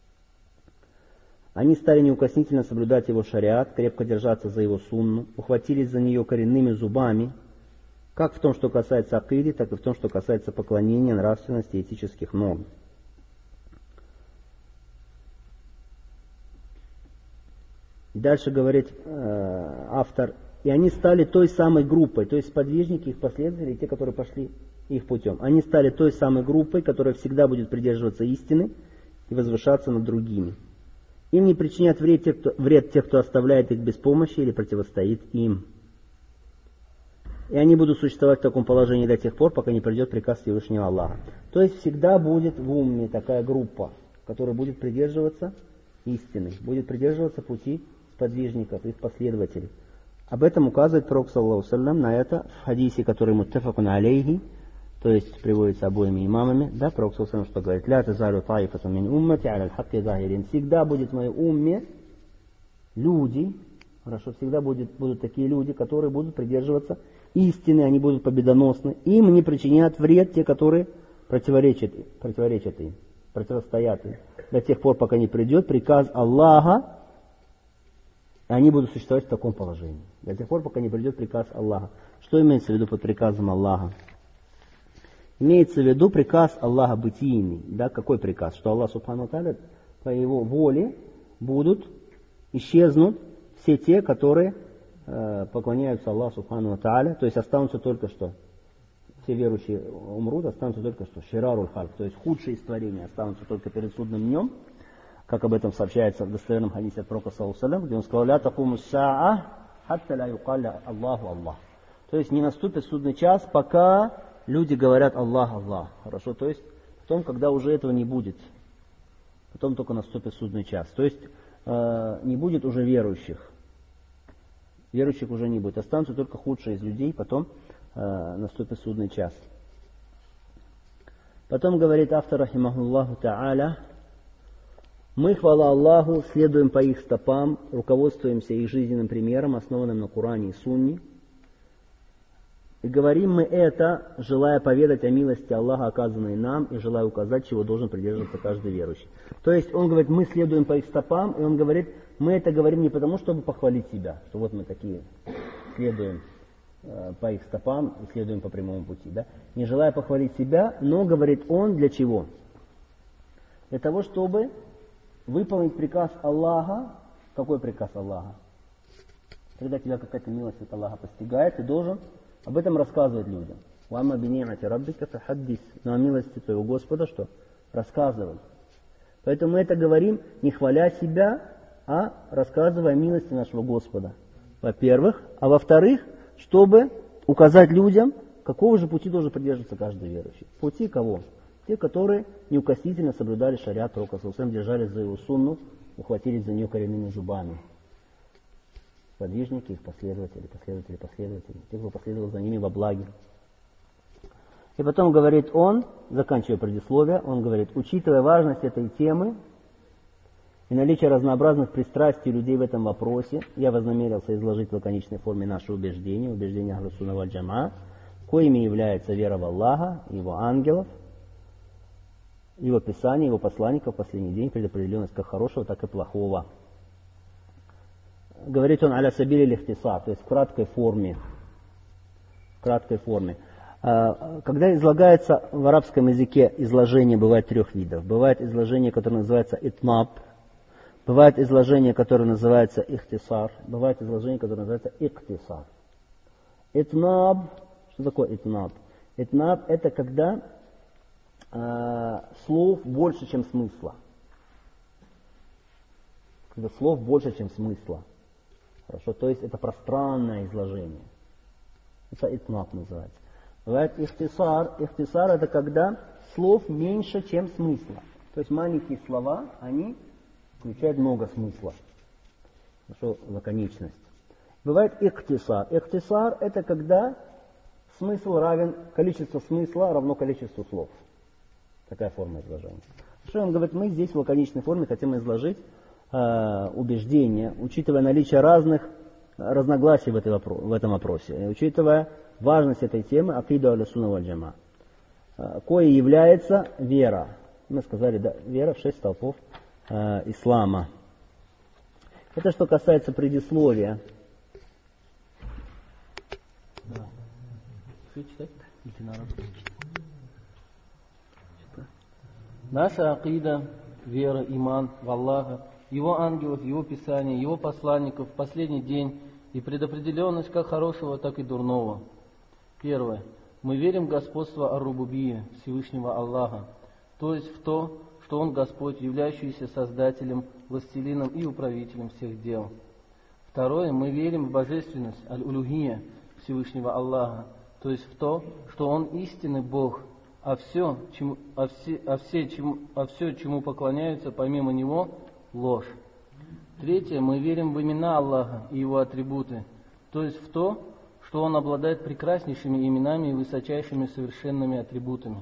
Speaker 1: Они стали неукоснительно соблюдать его шариат, крепко держаться за его сунну, ухватились за нее коренными зубами, как в том, что касается акиды, так и в том, что касается поклонения, нравственности и этических норм. Дальше говорит э, автор, и они стали той самой группой, то есть сподвижники, их последователи, те, которые пошли их путем. Они стали той самой группой, которая всегда будет придерживаться истины и возвышаться над другими. Им не причинят вред те, кто, вред тех, кто оставляет их без помощи или противостоит им. И они будут существовать в таком положении до тех пор, пока не придет приказ Всевышнего Аллаха. То есть всегда будет в умме такая группа, которая будет придерживаться истины, будет придерживаться пути сподвижников, их последователей. Об этом указывает пророк, саллаллаху алейхи ва саллям, на это в хадисе, который муттафакун алейхи, то есть приводится обоими имамами, да, пророк, саллаллаху алейхи ва саллям, что говорит, «Ля тазалю таифату мин уммати аля аль-хакки захирин». Всегда будет в моей умме люди, хорошо, всегда будет, будут такие люди, которые будут придерживаться истины, они будут победоносны, им не причинят вред те, которые противоречат, противоречат им, противостоят им, до тех пор, пока не придет приказ Аллаха, и они будут существовать в таком положении. До тех пор, пока не придет приказ Аллаха. Что имеется в виду под приказом Аллаха? Имеется в виду приказ Аллаха бытийный. Да, какой приказ? Что Аллах Субхану Тааля по его воле будут, исчезнут все те, которые э, поклоняются Аллаху Субхану Тааля. То есть останутся только что? Все верующие умрут, останутся только что? Шираруль хальк. То есть худшие из творения останутся только перед судным днем. Как об этом сообщается в достоверном хадисе от пророка, саллаллаху алейхи ва саллям, где он сказал, «Ля такуму саа, хатта ля юкалля Аллаху Аллах». То есть не наступит судный час, пока люди говорят Аллах, Аллах. Хорошо, то есть потом, когда уже этого не будет, потом только наступит судный час. То есть э, не будет уже верующих. Верующих уже не будет. Останутся только худшие из людей, потом э, наступит судный час. Потом говорит автор, рахимахуллаху та'аля, мы, хвала Аллаху, следуем по их стопам, руководствуемся их жизненным примером, основанным на Коране и Сунне. И говорим мы это, желая поведать о милости Аллаха, оказанной нам, и желая указать, чего должен придерживаться каждый верующий. То есть он говорит, мы следуем по их стопам, и он говорит, мы это говорим не потому, чтобы похвалить себя, что вот мы такие следуем э, по их стопам и следуем по прямому пути. Да? Не желая похвалить себя, но, говорит он, для чего? Для того, чтобы выполнить приказ Аллаха. Какой приказ Аллаха? Когда тебя какая-то милость от Аллаха постигает, ты должен об этом рассказывать людям. «Вамма бини'мати раббика фахаддис». Но о милости твоего Господа что? Рассказывай. Поэтому мы это говорим, не хваля себя, а рассказывая о милости нашего Господа. Во-первых. А во-вторых, чтобы указать людям, какого же пути должен придерживаться каждый верующий. Пути кого? Те, которые неукоснительно соблюдали шариат пророка, держались за его сунну, ухватились за нее коренными зубами. Подвижники, их последователи, последователи, последователи, те, кто последовал за ними во благе. И потом говорит он, заканчивая предисловие, он говорит, учитывая важность этой темы и наличие разнообразных пристрастий людей в этом вопросе, я вознамерился изложить в лаконичной форме наши убеждения, убеждения Ахлус-Сунна валь Джамаа, коими является вера в Аллаха, Его ангелов, Его Писания, Его посланников в последний день, предопределенность как хорошего, так и плохого. Говорит он аля сабили лихтисар, то есть в краткой форме. В краткой форме. Когда излагается в арабском языке изложение, бывает трех видов. Бывает изложение, которое называется итнаб, бывает изложение, которое называется ихтисар, бывает изложение, которое называется иктисар. Итнаб, что такое итнаб? Итнаб это когда э, слов больше, чем смысла. Когда слов больше, чем смысла. Хорошо, то есть это пространное изложение. Это итнаб называется. Бывает ихтисар. Ихтисар это когда слов меньше, чем смысла. То есть маленькие слова, они включают много смысла. Хорошо, лаконичность. Бывает иктисар. Иктисар это когда смысл равен, количество смысла равно количеству слов. Такая форма изложения. Что он говорит, мы здесь в лаконичной форме хотим изложить э, убеждения, учитывая наличие разных разногласий в, этой вопро- в этом вопросе, учитывая важность этой темы акида Ахлус-Сунна валь Джамаа, э, кое является вера. Мы сказали, да, вера в шесть столпов э, ислама. Это что касается предисловия. Да.
Speaker 2: Наша акида, вера, иман в Аллаха, Его ангелов, Его Писания, Его посланников в последний день и предопределенность как хорошего, так и дурного. Первое. Мы верим в господство Ар-Рубубия, Всевышнего Аллаха, то есть в то, что Он Господь, являющийся Создателем, Властелином и Управителем всех дел. Второе. Мы верим в божественность Аль-Улюхия, Всевышнего Аллаха, то есть в то, что Он истинный Бог, а все, чему, а все, а все, чему, а все, чему поклоняются помимо Него, ложь. Третье. Мы верим в имена Аллаха и Его атрибуты, то есть в то, что Он обладает прекраснейшими именами и высочайшими совершенными атрибутами.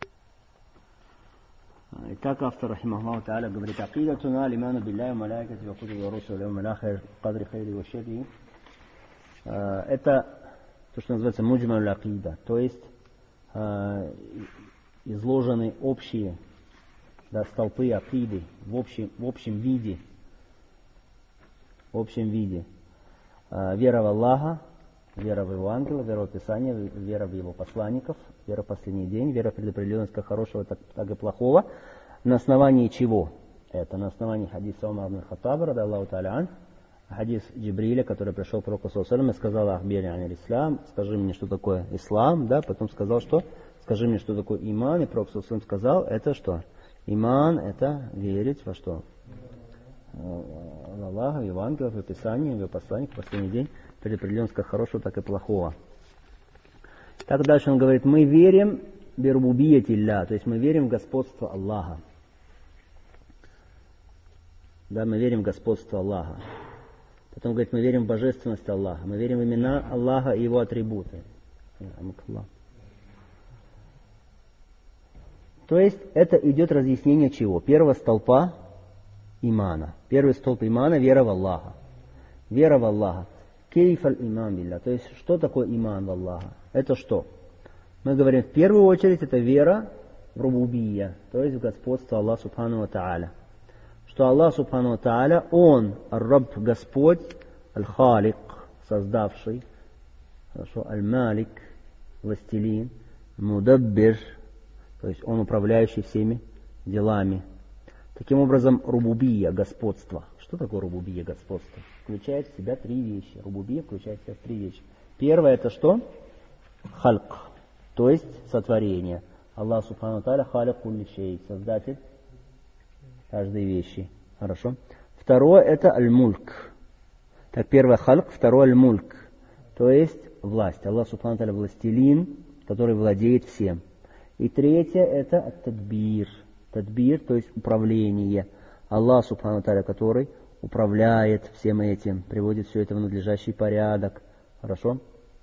Speaker 1: Итак, автор, рахимахуллаху та'аля, говорит, акидатуна алиману билляхи ва малаикати ва кутуби ва русули ва малахир кадри хайри ва шерри. Это то, что называется муджмаль акида, то есть э, изложены общие, да, столпы акиды в общем, в общем виде. В общем виде. Э, вера в Аллаха, вера в Его ангела, вера в Писание, вера в Его посланников, вера в последний день, вера в предопределенность как хорошего, так, так и плохого. На основании чего? Это на основании хадиса Умар ибн Хаттаба, ради Аллаху та'аля ан, хадис Джибриля, который пришел к пророку саллаллаху алейхи ва саллям и сказал: «Ахбирни ан ислам», скажи мне, что такое ислам, да, потом сказал, что скажи мне, что такое иман, и пророк саллаллаху алейхи ва саллям сказал, это что? Иман, это верить во что? В Аллаха, в Его ангелов, в Писание, в Его посланник, в последний день, предопределенность как хорошего, так и плохого. Так дальше он говорит, мы верим бирубубиятилля, то есть мы верим в господство Аллаха. Да, мы верим в господство Аллаха. Потом говорит, мы верим в божественность Аллаха, мы верим в имена Аллаха и Его атрибуты. То есть это идет разъяснение чего? Первого столпа имана. Первый столб имана — вера в Аллаха. Вера в Аллаха. Кейф аль-иман билля. То есть, что такое иман в Аллаха? Это что? Мы говорим, в первую очередь, это вера в рубубия, то есть в господство Аллаха Субхану ва Тааля. Что Аллах Субхану ва Тааля, Он, Ар-Рабб, Господь, Аль-Халик, создавший, хорошо, Аль-Малик, властелин, Мудаббир, то есть Он управляющий всеми делами. Таким образом, рубубия, господство. Что такое рубубия, господство? Включает в себя три вещи. Рубубия включает в себя три вещи. Первое это что? Хальк, то есть сотворение. Аллах Субхану ва Тааля халик кулли шей, создатель каждой вещи. Хорошо. Второе это аль-мульк. Так, первое хальк, второе аль-мульк, то есть власть. Аллах Субхану ва Тааля властелин, который владеет всем. И третье это ат-тадбир. Тадбир, то есть управление. Аллах Субхану ва Тааля, который управляет всем этим, приводит все это в надлежащий порядок. Хорошо?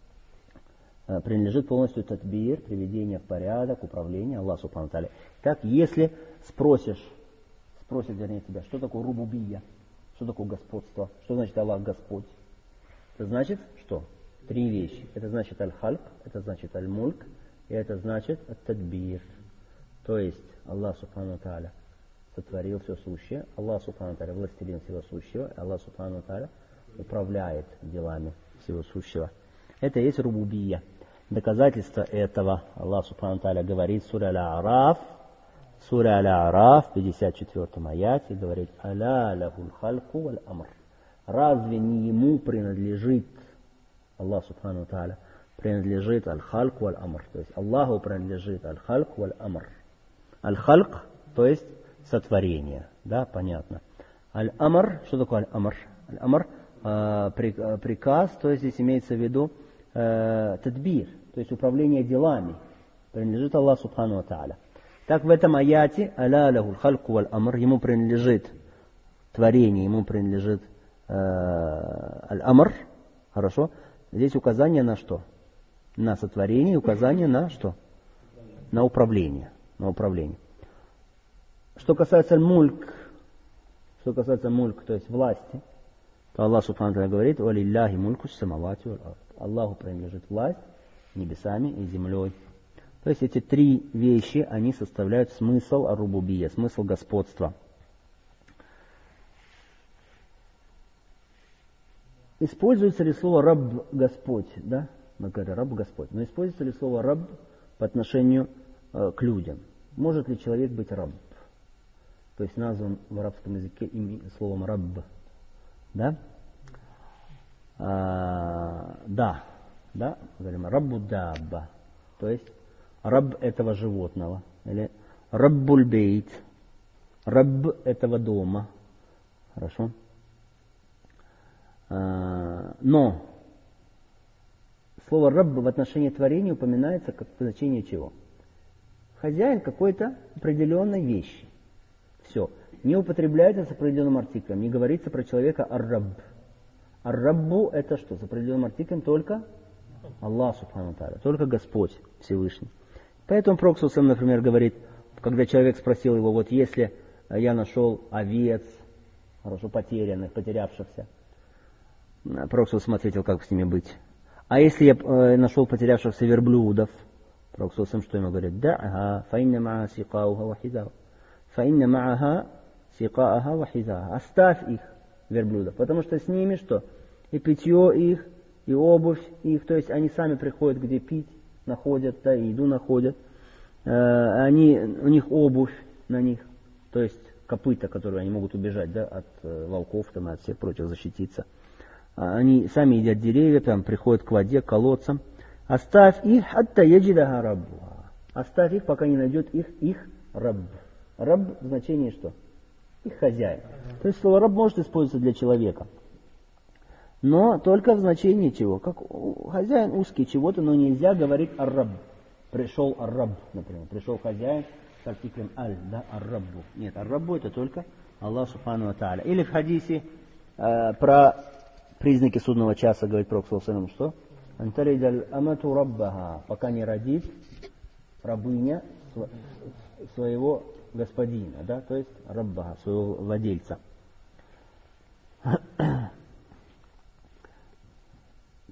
Speaker 1: Принадлежит полностью тадбир, приведение в порядок, управление Аллах Субхану ва Тааля. Так, если спросишь, спросят, вернее, тебя, что такое рубубия, что такое господство, что значит Аллах Господь? Это значит что? Три вещи. Это значит аль-хальк, это значит аль-мульк, и это значит ат-тадбир. То есть Аллах Субхану ва Тааля сотворил все сущее, Аллах Субхану ва Тааля властелин всего сущего, Аллах Субхану ва Тааля управляет делами всего сущего. Это и есть рубубия. Доказательство этого Аллах Субхану ва Тааля говорит в суре Аль-А'раф, суре Аль-А'раф, в пятьдесят четвёртом аяте, говорит: «Аля лахул хальку валь амр». Разве не ему принадлежит, Аллах Субхану ва Тааля, принадлежит аль-хальк валь-амр. То есть Аллаху принадлежит аль-хальк валь-амр. Аль-хальк, то есть сотворение. Да, понятно. Аль-амр, что такое аль-амр? Аль-амр, э, приказ, то есть здесь имеется в виду э, тадбир, то есть управление делами. Принадлежит Аллаху Субхану ва Тааля. Так в этом аяте аля лахул хальку валь-амр, ему принадлежит творение, ему принадлежит э, аль-амр. Хорошо. Здесь указание на что? На сотворение, указание на что? На управление. На управление. Что касается мульк, что касается мульк, то есть власти, то Аллах Субхану ва Тааля говорит: «Валилляхи мульку самавати валь ард». Аллаху принадлежит власть небесами и землей. То есть эти три вещи, они составляют смысл ар-рубубия, смысл господства. Используется ли слово «рабб» Господь? Да? Мы говорим «рабб» Господь. Но используется ли слово «рабб» по отношению э, к людям? Может ли человек быть рабб? То есть назван в арабском языке словом «рабб». Да? А, да. Да? Мы говорим «раббу дабба». То есть рабб этого животного. Или «раббуль бейт». Рабб этого дома. Хорошо? Но слово «рабб» в отношении творения упоминается как значение чего? Хозяин какой-то определенной вещи. Все. Не употребляется с определенным артиклем. Не говорится про человека ар-рабб. Ар-раббу это что? С определенным артиклем только Аллах Субхану ва Тааля. Только Господь Всевышний. Поэтому Пророк, например, говорит, когда человек спросил его: вот если я нашел овец, хорошо потерянных, потерявшихся, Пророк ответил, как с ними быть. А если я э, нашел потерявшихся верблюдов, Пророк что ему говорит? Да, фаинна ма'аха сикауха ва хизаха. Фаинна ма'аха сикааха ва хизаха. Оставь их, верблюдов, потому что с ними что? И питье их, и обувь их, то есть они сами приходят где пить, находят, да, и еду находят. Э, они, у них обувь на них, то есть копыта, которые они могут убежать, да, от э, волков, там, от всех прочих, защититься. Они сами едят деревья, там приходят к воде, к колодцам. Оставь их, хатта яджидаха раббуха. Оставь их, пока не найдет их, их рабб. Рабб в значении что? Их хозяин. То есть слово рабб может использоваться для человека. Но только в значении чего? Как хозяин узкий чего-то, но нельзя говорить ар-рабб. Пришел ар-рабб, например. Пришел хозяин с артиклем аль, да, ар-раббу. Нет, ар-раббу это только Аллах Субхану ва Тааля. Или в хадисе э, про признаки судного часа говорит Пророк, что? Анталидаль амату раббаха, пока не родит рабыня своего господина, да, то есть раббаха, своего владельца.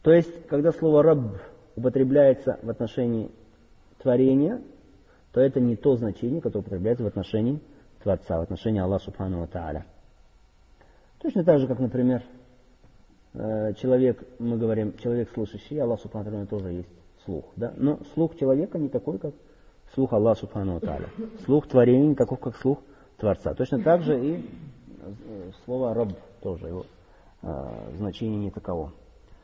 Speaker 1: То есть, когда слово «рабб» употребляется в отношении творения, то это не то значение, которое употребляется в отношении Творца, в отношении Аллаха Субхану ва Тааля. Точно так же, как, например, человек, мы говорим, человек слышащий, Аллах Субхану ва Тааля тоже есть слух. Да? Но слух человека не такой, как слух Аллаха Субхану ва Тааля. Слух творения не такой, как слух Творца. Точно так же и слово «рабб» тоже, его значение не таково.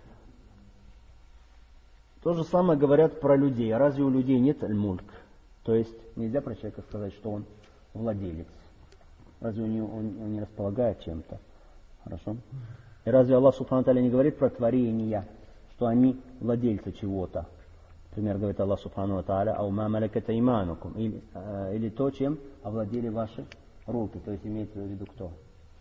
Speaker 1: То же самое говорят про людей. А разве у людей нет аль-мульк? То есть нельзя про человека сказать, что он владелец. Разве у него, он, он не располагает чем-то? Хорошо? И разве Аллах Субхану Тааля не говорит про творения, что они владельцы чего-то? Например, говорит Аллах Субхану Тааля, «Ау ма малакат айманукум», или, э, или то, чем овладели ваши руки. То есть имеется в виду кто?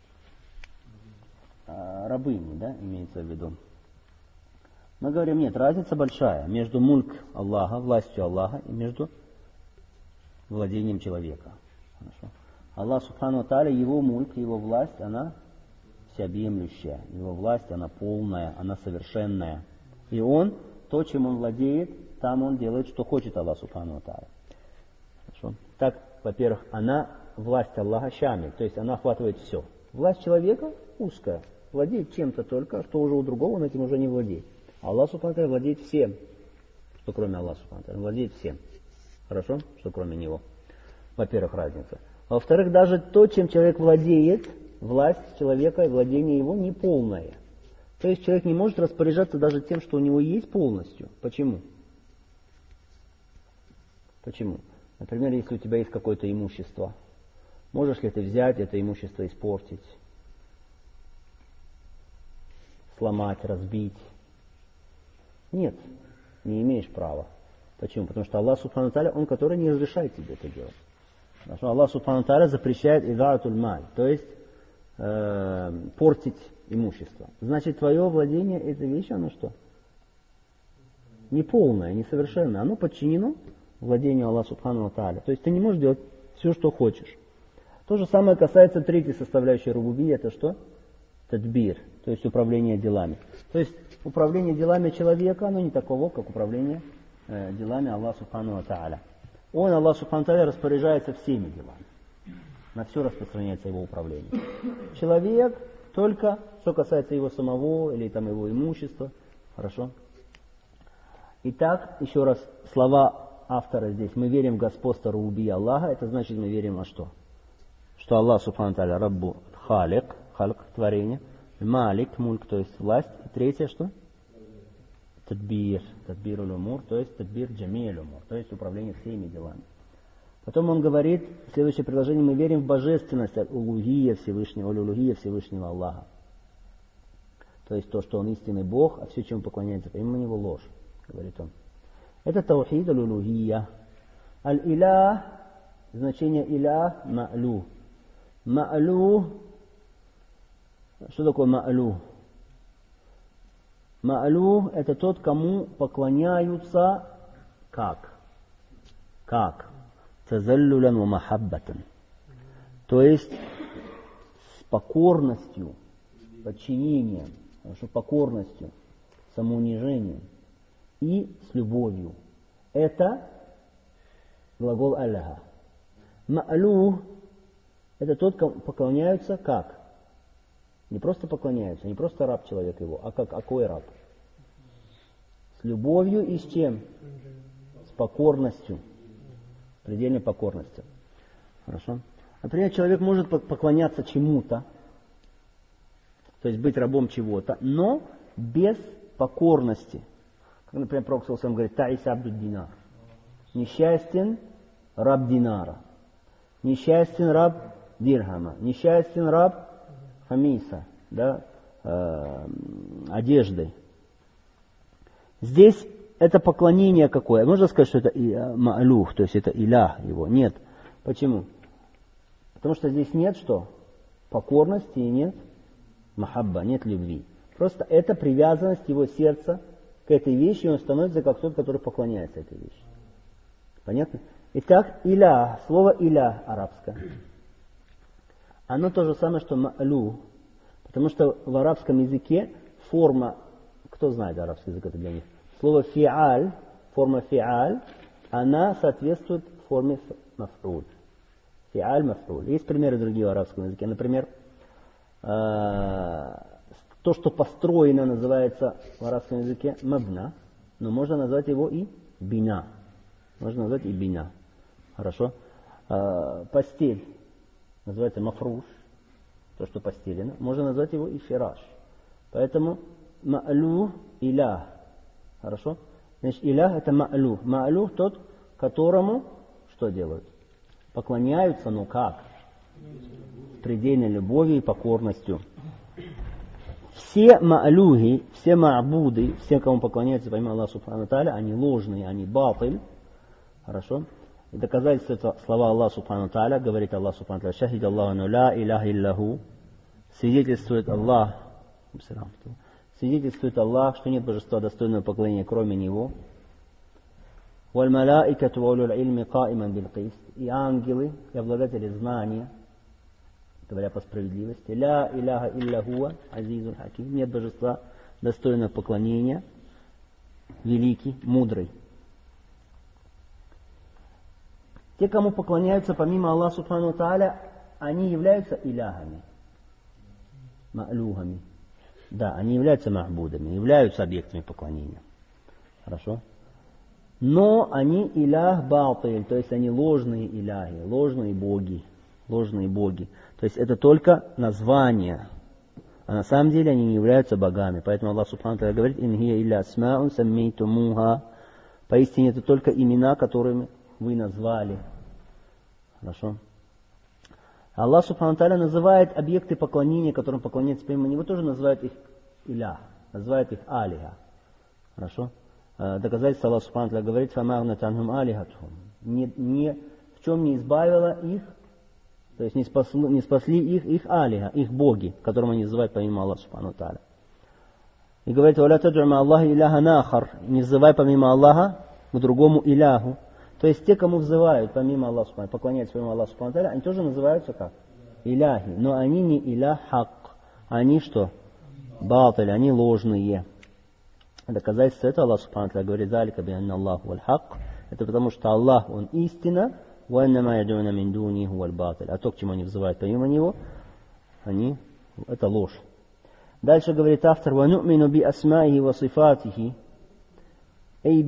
Speaker 1: Э, рабыни, да, имеется в виду. Мы говорим, нет, разница большая между мульк Аллаха, властью Аллаха, и между владением человека. Хорошо. Аллах Субхану Тааля, его мульк, его власть, она всеобъемлющая. Его власть, она полная, она совершенная. И он, то, чем он владеет, там он делает, что хочет Аллах Субхану Тааля. Хорошо. Так, во-первых, она, власть Аллаха шамиль, то есть она охватывает все. Власть человека узкая, владеет чем-то только, что уже у другого он этим уже не владеет. Аллах Субхану Тааля владеет всем, что кроме Аллаха Субхану Тааля. Он владеет всем. Хорошо? Что кроме него. Во-первых, разница. Во-вторых, даже то, чем человек владеет, власть человека и владение его не полное. То есть человек не может распоряжаться даже тем, что у него есть полностью. Почему? Почему? Например, если у тебя есть какое-то имущество, можешь ли ты взять это имущество, испортить, сломать, разбить? Нет, не имеешь права. Почему? Потому что Аллах Субхану Тааля, Он, который не разрешает тебе это делать. Потому что Аллах Субхану Тааля запрещает идаратуль маль, то есть э, портить имущество. Значит, твое владение этой вещи, оно что? Неполное, несовершенное. Оно подчинено владению Аллаха Субхану Тааля. То есть ты не можешь делать все, что хочешь. То же самое касается третьей составляющей рубубии, это что? Тадбир, то есть управление делами. То есть управление делами человека, оно не таково, как управление э, делами Аллаха Субхану Тааля. Он, Аллах Субхану Тааля, распоряжается всеми делами. На все распространяется его управление. Человек только, что касается его самого или там его имущества. Хорошо? Итак, еще раз, слова автора здесь. Мы верим в господство рубубии Аллаха. Это значит, мы верим во что? Что Аллах Субхану Тааля Раббу Халик, Халик творение, Малик, Мульк, то есть власть. И третье что? Тадбир, Тадбир уль-умур, то есть Тадбир джами уль-умур, то есть управление всеми делами. Потом он говорит, в следующее предложение, мы верим в божественность улухия Всевышнего, улухия Всевышнего Аллаха. То есть то, что он истинный Бог, а все, чем поклоняется, помимо него ложь, говорит он. Это таухид аль-улухия. Аль-илях, значение илях, ма'лю. Ма'лю, что такое ма'лю? Ма'лю – это тот, кому поклоняются как? Как? Тазаллулян ва махаббатан. То есть с покорностью, подчинением, хорошо, покорностью, самоунижением и с любовью. Это глагол аллаха. Ма'лю – это тот, кому поклоняются как? Не просто поклоняются, не просто раб человек его, а как какой раб? С любовью и с чем? С покорностью. Предельной покорностью. Хорошо? Например, человек может поклоняться чему-то, то есть быть рабом чего-то, но без покорности. Как, например, Пророк саллаллаху алейхи ва саллям говорит, таиса абдуд динар. Несчастен раб динара. Несчастен раб дирхама. Несчастен раб хамиса, да, э, одеждой. Здесь это поклонение какое? Можно сказать, что это ма'люх, то есть это илях его? Нет. Почему? Потому что здесь нет что? Покорности и нет махабба, нет любви. Просто это привязанность его сердца к этой вещи, и он становится как тот, который поклоняется этой вещи. Понятно? Итак, илях, слово илях арабское. Оно то же самое, что ма'лю, потому что в арабском языке форма к Кто знает арабский язык, это для них. Слово фиаль, форма фиаль, она соответствует форме маф'уль. Фиаль маф'уль. Есть примеры другие в арабском языке. Например, то, что построено, называется в арабском языке мабна, но можно назвать его и бина. Можно назвать и бина. Хорошо. Постель называется мафруш, то, что постелено. Можно назвать его и фираш. Поэтому ма'лух илях. Хорошо. Значит, илях это ма'лух. Ма'лух тот, которому что делают? Поклоняются, но как? С предельной любовью и покорностью. Все ма'лухи, все ма'буды, все, кому поклоняются помимо Аллаха Субхану Тааля, они ложные, они батыль. Хорошо? И доказательство это слова Аллаха Субхану Тааля, говорит Аллах Субхану Тааля, шахид Аллаху ну ла иляха иллаху, свидетельствует Аллах, свидетельствует Аллах, что нет божества достойного поклонения, кроме Него. Валь малаикату ва улул ильми каиман бил кист. И ангелы, и обладатели знания, говоря по справедливости, ля иляха илля хуа азизун хаким, нет божества достойного поклонения, великий, мудрый. Те, кому поклоняются помимо Аллаха Субхану Тааля, они являются иляхами, ма'лухами. Да, они являются ма'будами, являются объектами поклонения. Хорошо? Но они илях баатиль, то есть они ложные иляхи, ложные боги. Ложные боги. То есть это только название. А на самом деле они не являются богами. Поэтому Аллах Субхану Тааля говорит, «Ин хия илля асмаун саммейтумуха». Поистине это только имена, которыми вы назвали. Хорошо. Аллах Субхану Тааля называет объекты поклонения, которым поклоняются помимо Него, тоже называет их илях, называет их алиха. Хорошо. Доказательство Аллах Субхану Тааля говорит, «Фамагнат анхум алихатхум». Не, не, в чем не избавила их, то есть не спасли, не спасли их, их алиха, их боги, которым они называют помимо Аллаха Субхану Тааля. И говорит, «Валя таджу ма Аллахи иляха нахар». Не взывай помимо Аллаха к другому иляху. То есть те, кому взывают помимо Аллаха Субхану, поклоняются помимо Аллаха Субхану Тааля, они тоже называются как? Иляхи. Но они не илях хак. Они что? Баталь, они ложные. Доказательство это Аллах Субхану Тааля говорит, «Залика бианна Аллаху валь хак». Это потому что Аллах, Он истина, «Ваиннама ядуна мин дуни хуаль баталь». А то, к чему они взывают помимо Него, они, это ложь. Дальше говорит автор, «Вану'мину би асмаихи ва сифатихи». Мы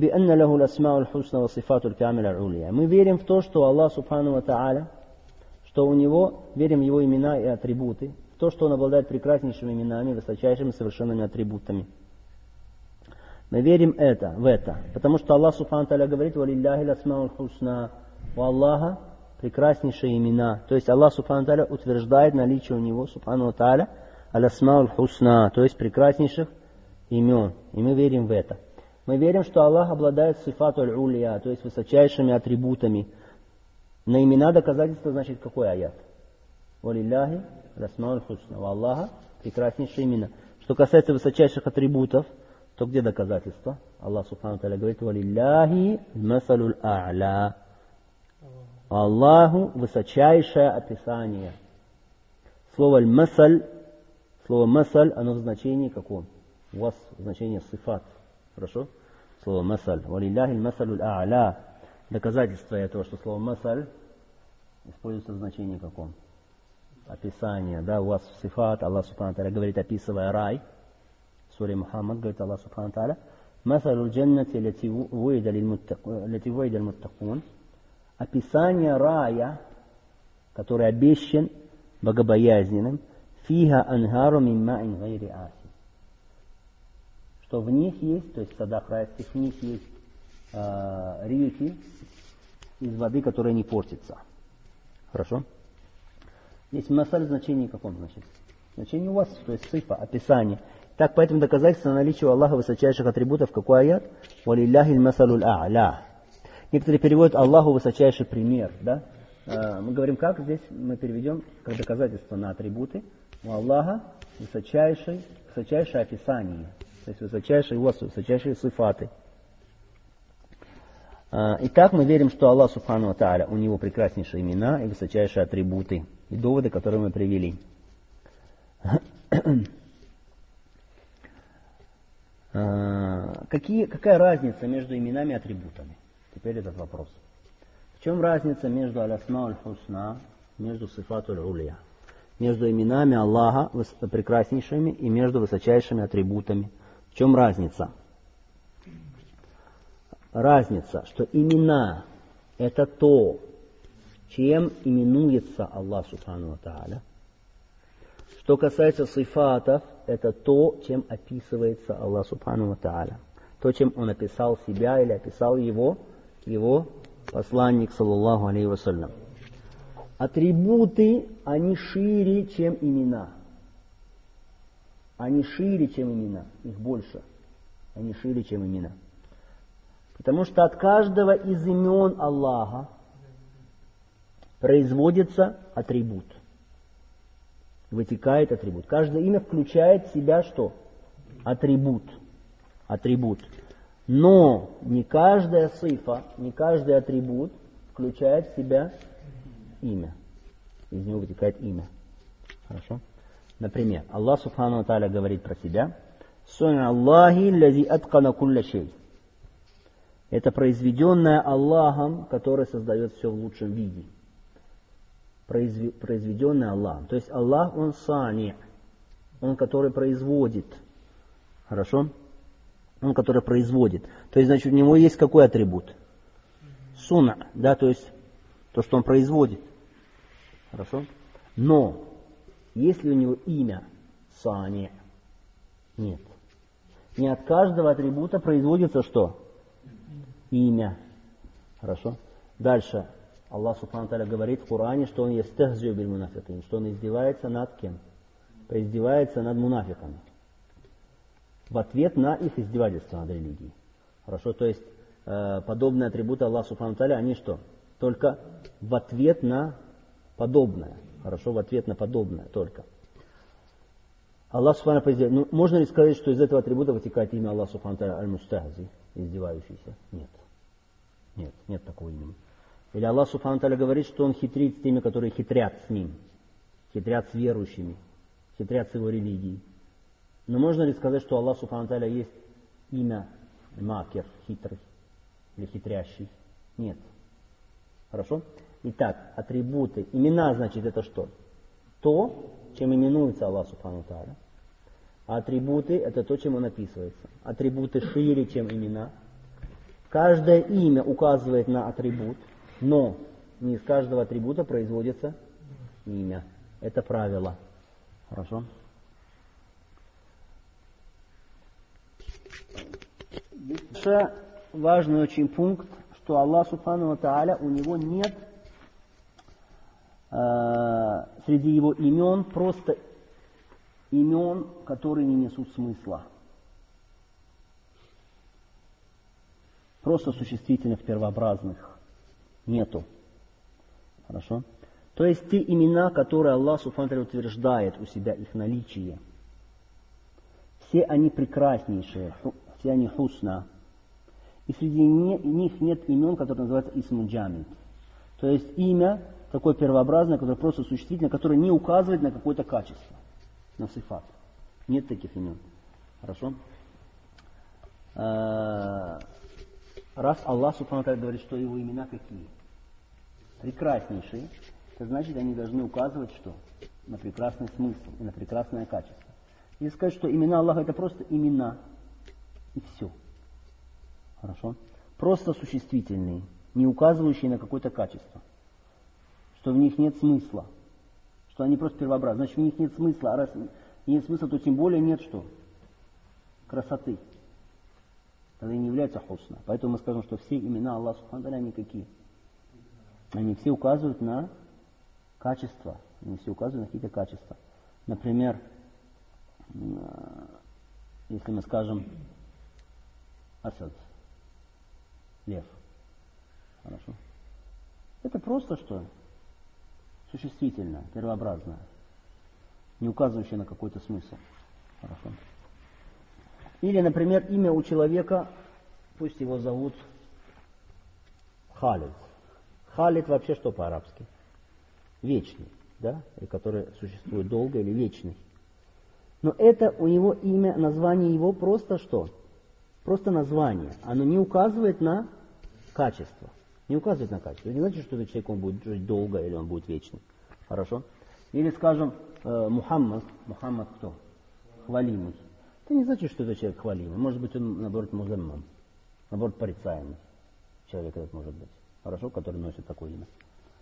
Speaker 1: верим в то, что Аллах Субхану ва Тааля, что у Него, верим в Его имена и атрибуты, в то, что Он обладает прекраснейшими именами, высочайшими совершенными атрибутами. Мы верим это, в это, потому что Аллах Субхану ва Тааля говорит, «Валилляхи ласмауль хусна». У Аллаха прекраснейшие имена. То есть Аллах Субхану ва Тааля утверждает наличие у Него, Субхану ва Тааля, аль-асмауль хусна, то есть прекраснейших имен. И мы верим в это. Мы верим, что Аллах обладает сифату аль-улия, то есть высочайшими атрибутами. На имена доказательства значит какой аят? Валилляхи ласмауль хусна. У Аллаха прекраснейшие имена. Что касается высочайших атрибутов, то где доказательства? Аллах Субхану ва Тааля говорит, валилляхи масалуль а'ля. Аллаху высочайшее описание. Слово аль-масаль, слово масаль, оно в значении каком? У вас значение сифат. Хорошо? Слово масаль. Валилляхи масалуль а'ля. Доказательство этого, что слово масаль используется в значении каком? Описание. Да, у вас сифат. Аллах Субхану Тааля говорит, описывая рай. В суре Мухаммад говорит Аллах Субхану Тааля, масалуль джаннати лати вуида аль-муттакун. Описание рая, который обещан богобоязненным, фиха анхару мин ма'ин гайри аси. Что в них есть, то есть в садах райских, в них есть э, реки из воды, которая не портится. Хорошо? Здесь масаль значение каком значит? Значение у вас, то есть сифа, описание. Так, поэтому доказательство наличия у Аллаха высочайших атрибутов, какой аят? Валилляхи масалуль а'ля. Некоторые переводят Аллаху высочайший пример. Да? Э, мы говорим, как здесь мы переведем как доказательство на атрибуты. У Аллаха высочайший, высочайшее описание. То есть высочайшие у вас высочайшие сифаты. Итак, мы верим, что Аллах Субхану ва Тааля, у Него прекраснейшие имена и высочайшие атрибуты. И доводы, которые мы привели. Какие, какая разница между именами и атрибутами? Теперь этот вопрос. В чем разница между алясма аль-хусна, между сифату аль-улия? Между именами Аллаха прекраснейшими и между высочайшими атрибутами. В чем разница? Разница, что имена — это то, чем именуется Аллах Субхану ва Тааля. Что касается сифатов, это то, чем описывается Аллах Субхану ва Тааля. То, чем Он описал себя или описал его, его посланник, саллаллаху алейхи вассалям. Атрибуты, они шире, чем имена. Они шире, чем имена. Их больше. Они шире, чем имена. Потому что от каждого из имен Аллаха производится атрибут. Вытекает атрибут. Каждое имя включает в себя что? Атрибут. Атрибут. Но не каждая сифа, не каждый атрибут включает в себя имя. Из него вытекает имя. Хорошо? Например, Аллах Субхану ва Тааля говорит про себя: «Суна Аллахи лази аткана кулля шей». Это произведенное Аллахом, который создает все в лучшем виде. Произведенное Аллахом. То есть Аллах, Он сани, Он, который производит. Хорошо? Он, который производит. То есть, значит, у него есть какой атрибут? Суна, да, то есть то, что Он производит. Хорошо? Но, есть ли у него имя сани? Нет. Не от каждого атрибута производится что? Имя. Хорошо? Дальше. Аллах Субхану ва Тааля говорит в Коране, что Он ястахзию биль мунафикин, что Он издевается над кем? Издевается над мунафиками. В ответ на их издевательство над религией. Хорошо? То есть, э, подобные атрибуты Аллаха Субхану ва Тааля, они что? Только в ответ на подобное. Хорошо? В ответ на подобное только. Аллах Субхану ва Тааля, ну, можно ли сказать, что из этого атрибута вытекает имя Аллаха Субхану ва Тааля аль-мустахзи, издевающийся? Нет. Нет, нет такого имени. Или Аллах Субхану ва Тааля говорит, что Он хитрит с теми, которые хитрят с Ним, хитрят с верующими, хитрят с Его религией. Но можно ли сказать, что Аллах Субхану ва Тааля есть имя макер, хитрый или хитрящий? Нет. Хорошо? Итак, атрибуты. Имена, значит, это что? То, чем именуется Аллах Субхану ва Тааля. А атрибуты — это то, чем Он описывается. Атрибуты шире, чем имена. Каждое имя указывает на атрибут, но не из каждого атрибута производится имя. Это правило. Хорошо? Дальше важный очень пункт, что Аллах Субхану ва Тааля, у Него нет э, среди Его имен просто имен, которые не несут смысла. Просто существительных первообразных нету. Хорошо? То есть те имена, которые Аллах Субхану ва Тааля утверждает у себя их наличие, все они прекраснейшие, все они хусна. И среди них нет имен, которые называются исму джамид. То есть имя такое первообразное, которое просто существительное, которое не указывает на какое-то качество, на сифат. Нет таких имен. Хорошо? Раз Аллах Субхану ва Тааля говорит, что Его имена какие? Прекраснейшие, это значит, они должны указывать что? На прекрасный смысл и на прекрасное качество. Если сказать, что имена Аллаха это просто имена, и все. Хорошо? Просто существительные, не указывающие на какое-то качество. Что в них нет смысла. Что они просто первообразны. Значит, в них нет смысла. А раз нет смысла, то тем более нет что? Красоты. Тогда не являются хусна. Поэтому мы скажем, что все имена Аллаха Субхану ва Тааля, они какие? Они все указывают на качество. Они все указывают на какие-то качества. Например, если мы скажем Асад, лев. Хорошо. Это просто что? Существительное, первообразное. Не указывающее на какой-то смысл. Хорошо. Или, например, имя у человека, пусть его зовут Халид. Халид вообще что по-арабски? Вечный, да? Или который существует долго или вечный. Но это у него имя, название его просто что? Просто название. Оно не указывает на качество. Не указывает на качество. Это не значит, что этот человек он будет жить долго или он будет вечным. Хорошо? Или, скажем, э, Мухаммад. Мухаммад кто? Хвалимый. Это не значит, что этот человек хвалимый. Может быть, он, наоборот, музаммам. Наоборот, порицаемый. Человек этот может быть. Хорошо? Который носит такое имя.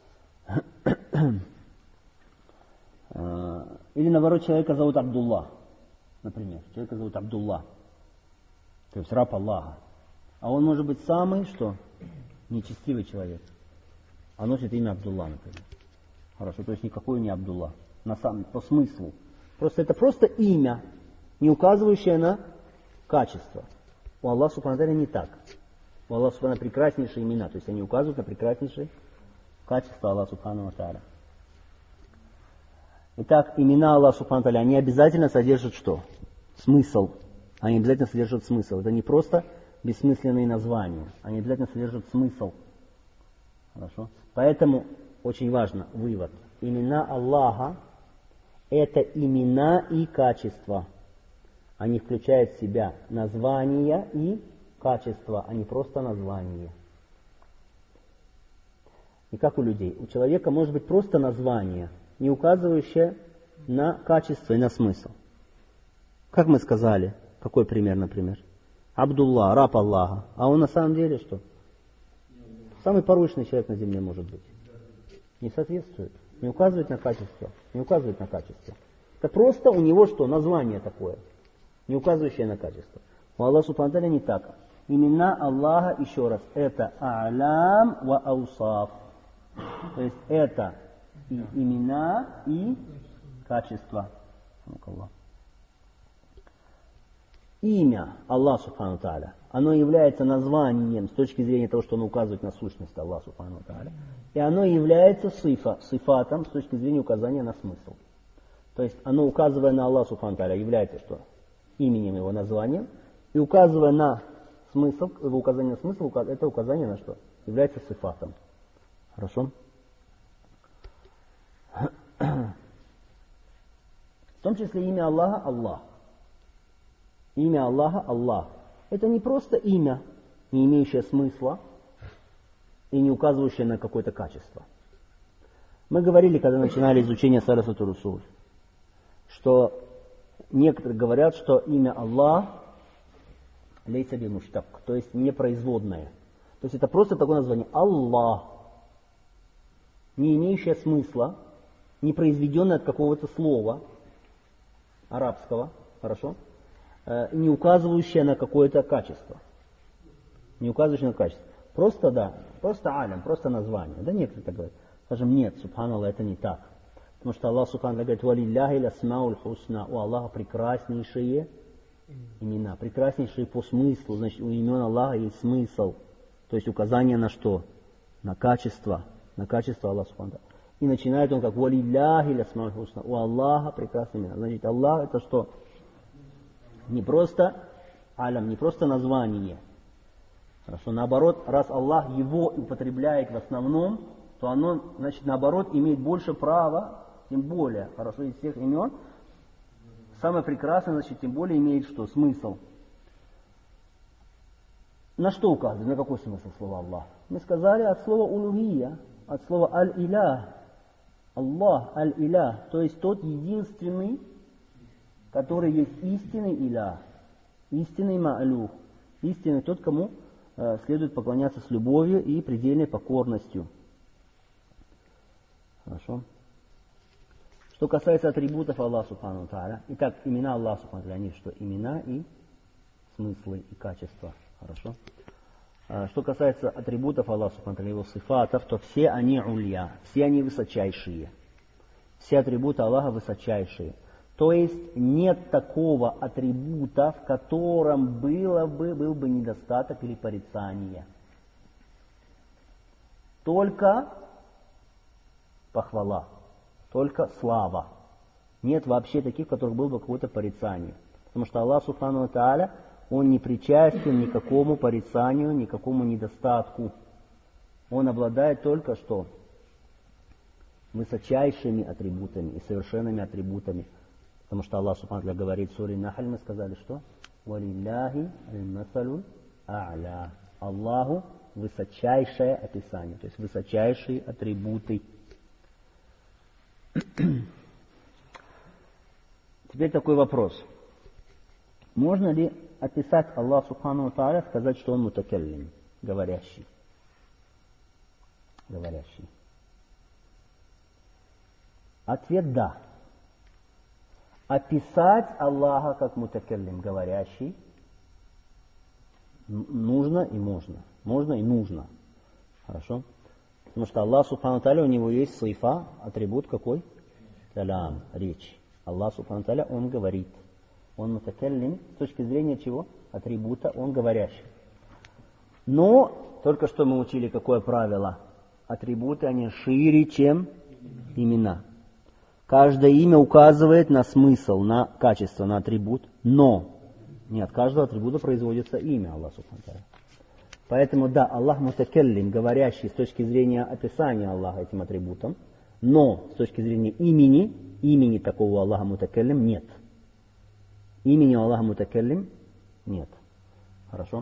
Speaker 1: Или, наоборот, человека зовут Абдулла. Например, человека зовут Абдулла. То есть раб Аллаха. А он может быть самый, что? Нечестивый человек. А носит имя Абдулла, например. Хорошо, то есть никакой не Абдулла. На самом, по смыслу. Просто это просто имя, не указывающее на качество. У Аллаха Субхану ва Тааля не так. У Аллаха Субхану ва Тааля прекраснейшие имена. То есть они указывают на прекраснейшие качества Аллаха Субхану ва Тааля. Итак, имена Аллаха Субхану ва Тааля, они обязательно содержат что? Смысл. Они обязательно содержат смысл. Это не просто бессмысленные названия. Они обязательно содержат смысл. Хорошо? Поэтому очень важно вывод. Имена Аллаха – это имена и качества. Они включают в себя названия и качества, а не просто названия. И как у людей. У человека может быть просто название, не указывающее на качество и на смысл. Как мы сказали, какой пример, например? Абдулла, раб Аллаха. А он на самом деле что? Самый порочный человек на земле может быть. Не соответствует. Не указывает на качество. Не указывает на качество. Это просто у него что? Название такое. Не указывающее на качество. У Аллаха Субхану ва Тааля не так. Имена Аллаха, еще раз, это а'лям ва аусаф. То есть это и имена, и качества. Имя Аллаха Субхану ва Тааля, оно является названием с точки зрения того, что оно указывает на сущность Аллаха Субхану ва Тааля. И оно является сифа, сифатом с точки зрения указания на смысл. То есть оно, указывая на Аллаха Субхану ва Тааля, является что? Именем его, названием. И указывая на смысл, его указание на смысл, это указание на что? Является сифатом. Хорошо? В том числе имя Аллаха Аллах. Имя Аллаха Аллах. Это не просто имя, не имеющее смысла и не указывающее на какое-то качество. Мы говорили, когда начинали изучение Сарасату Русуль, что некоторые говорят, что имя Аллах лейса би муштак, то есть не производное. То есть это просто такое название Аллах, не имеющее смысла, не произведенное от какого-то слова арабского, хорошо, не указывающее на какое-то качество. Не указывающее на качество. Просто да, просто алям, просто название. Да некоторые так говорят. Скажем, нет, субханаллах, это не так. Потому что Аллах субханаллах говорит, валилляхи лясмауль хусна, у Аллаха прекраснейшие имена, прекраснейшие по смыслу. Значит, у имен Аллаха есть смысл. То есть указание на что? На качество. На качество Аллаха субханаллах. И начинает он как валилляхи лясмауль хусна, у Аллаха прекрасные имена. Значит, Аллах это что? Не просто алям, не просто название. Хорошо, наоборот, раз Аллах его употребляет в основном, то оно, значит, наоборот, имеет больше права, тем более, хорошо, из всех имен, самое прекрасное, значит, тем более имеет что? Смысл. На что указывает? На какой смысл слова Аллах? Мы сказали от слова улухия, от слова аль-илях. Аллах, аль-илях, то есть тот единственный, который есть истинный илях, истинный ма'люх, истинный тот, кому э, следует поклоняться с любовью и предельной покорностью. Хорошо. Что касается атрибутов Аллаха Субхану ва Тааля, итак, имена Аллаха Субхану ва Тааля, они что? Имена и смыслы, и качества. Хорошо. А, что касается атрибутов Аллаха Субхану ва Тааля, его сифатов, то все они улья, все они высочайшие. Все атрибуты Аллаха высочайшие. То есть нет такого атрибута, в котором было бы, был бы недостаток или порицание. Только похвала, только слава. Нет вообще таких, в которых было бы какое-то порицание. Потому что Аллах Субхану ва Тааля, Он не причастен никакому порицанию, никакому недостатку. Он обладает только что? Высочайшими атрибутами и совершенными атрибутами. Потому что Аллах Субхану ва Тааля говорит в суре Нахль, мы сказали, что? Валилляхи аль-масалю а'ля. Аллаху высочайшее описание, то есть высочайшие атрибуты. Теперь такой вопрос. Можно ли описать Аллаха Субхану ва Тааля, сказать, что он мутакаллим, говорящий? Говорящий. Ответ да. Описать Аллаха как мутакаллим, говорящий, нужно и можно. Можно и нужно. Хорошо? Потому что Аллах Субхану ва Тааля, у него есть сифа, атрибут какой? Калям, речь. Аллах Субхану ва Тааля, он говорит. Он мутакаллим, с точки зрения чего? Атрибута, он говорящий. Но, только что мы учили какое правило? Атрибуты, они шире, чем имена. Каждое имя указывает на смысл, на качество, на атрибут, но не от каждого атрибута производится имя Аллаха Субхану ва Тааля. Поэтому, да, Аллах мутакаллим, говорящий с точки зрения описания Аллаха этим атрибутом, но с точки зрения имени, имени такого Аллаха мутакаллим нет. Имени Аллаха мутакаллим нет. Хорошо?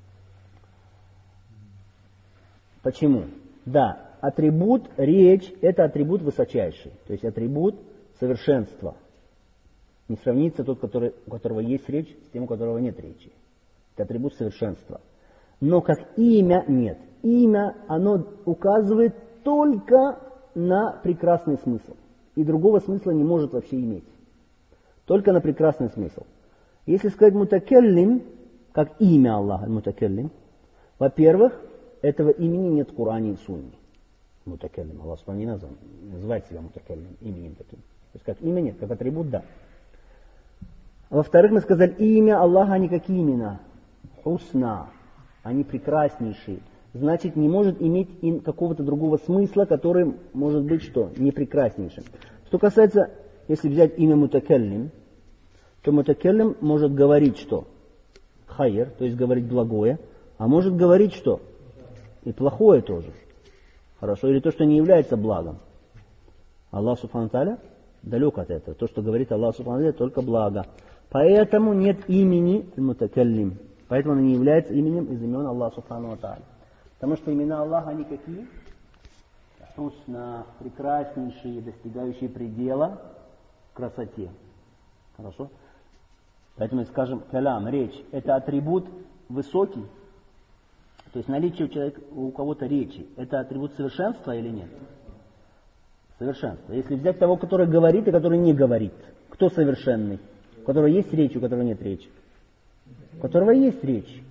Speaker 1: Почему? Да, атрибут речь – это атрибут высочайший, то есть атрибут совершенства. Не сравнится тот, который, у которого есть речь, с тем, у которого нет речи. Это атрибут совершенства. Но как имя нет. Имя, оно указывает только на прекрасный смысл. И другого смысла не может вообще иметь. Только на прекрасный смысл. Если сказать мутакаллим, как имя Аллаха, мутакаллим, во-первых, этого имени нет в Коране и в Сунне. Мутакаллим. Аллах не называет себя мутакаллим, именем таким. То есть как имя нет, как атрибут да. Во-вторых, мы сказали, имя Аллаха, они какие имена? Хусна. Они прекраснейшие. Значит, не может иметь им какого-то другого смысла, который может быть что? Не прекраснейшим. Что касается, если взять имя мутакаллим, то мутакаллим может говорить что? Хайр, то есть говорить благое, а может говорить что? И плохое тоже. Хорошо, или то, что не является благом. Аллах Субхану ва Тааля далек от этого. То, что говорит Аллах Субхану ва Тааля, только благо. Поэтому нет имени мутакаллим. Поэтому он не является именем из имен Аллаха Субхану ва Тааля. Потому что имена Аллаха, они какие? Хусна, прекраснейшие, достигающие предела в красоте. Хорошо? Поэтому, скажем, калям, речь, это атрибут высокий. То есть наличие у человека, у кого-то речи, это атрибут совершенства или нет? Совершенство. Если взять того, который говорит и который не говорит, кто совершенный? У которого есть речь, у которого нет речи. У которого есть речь.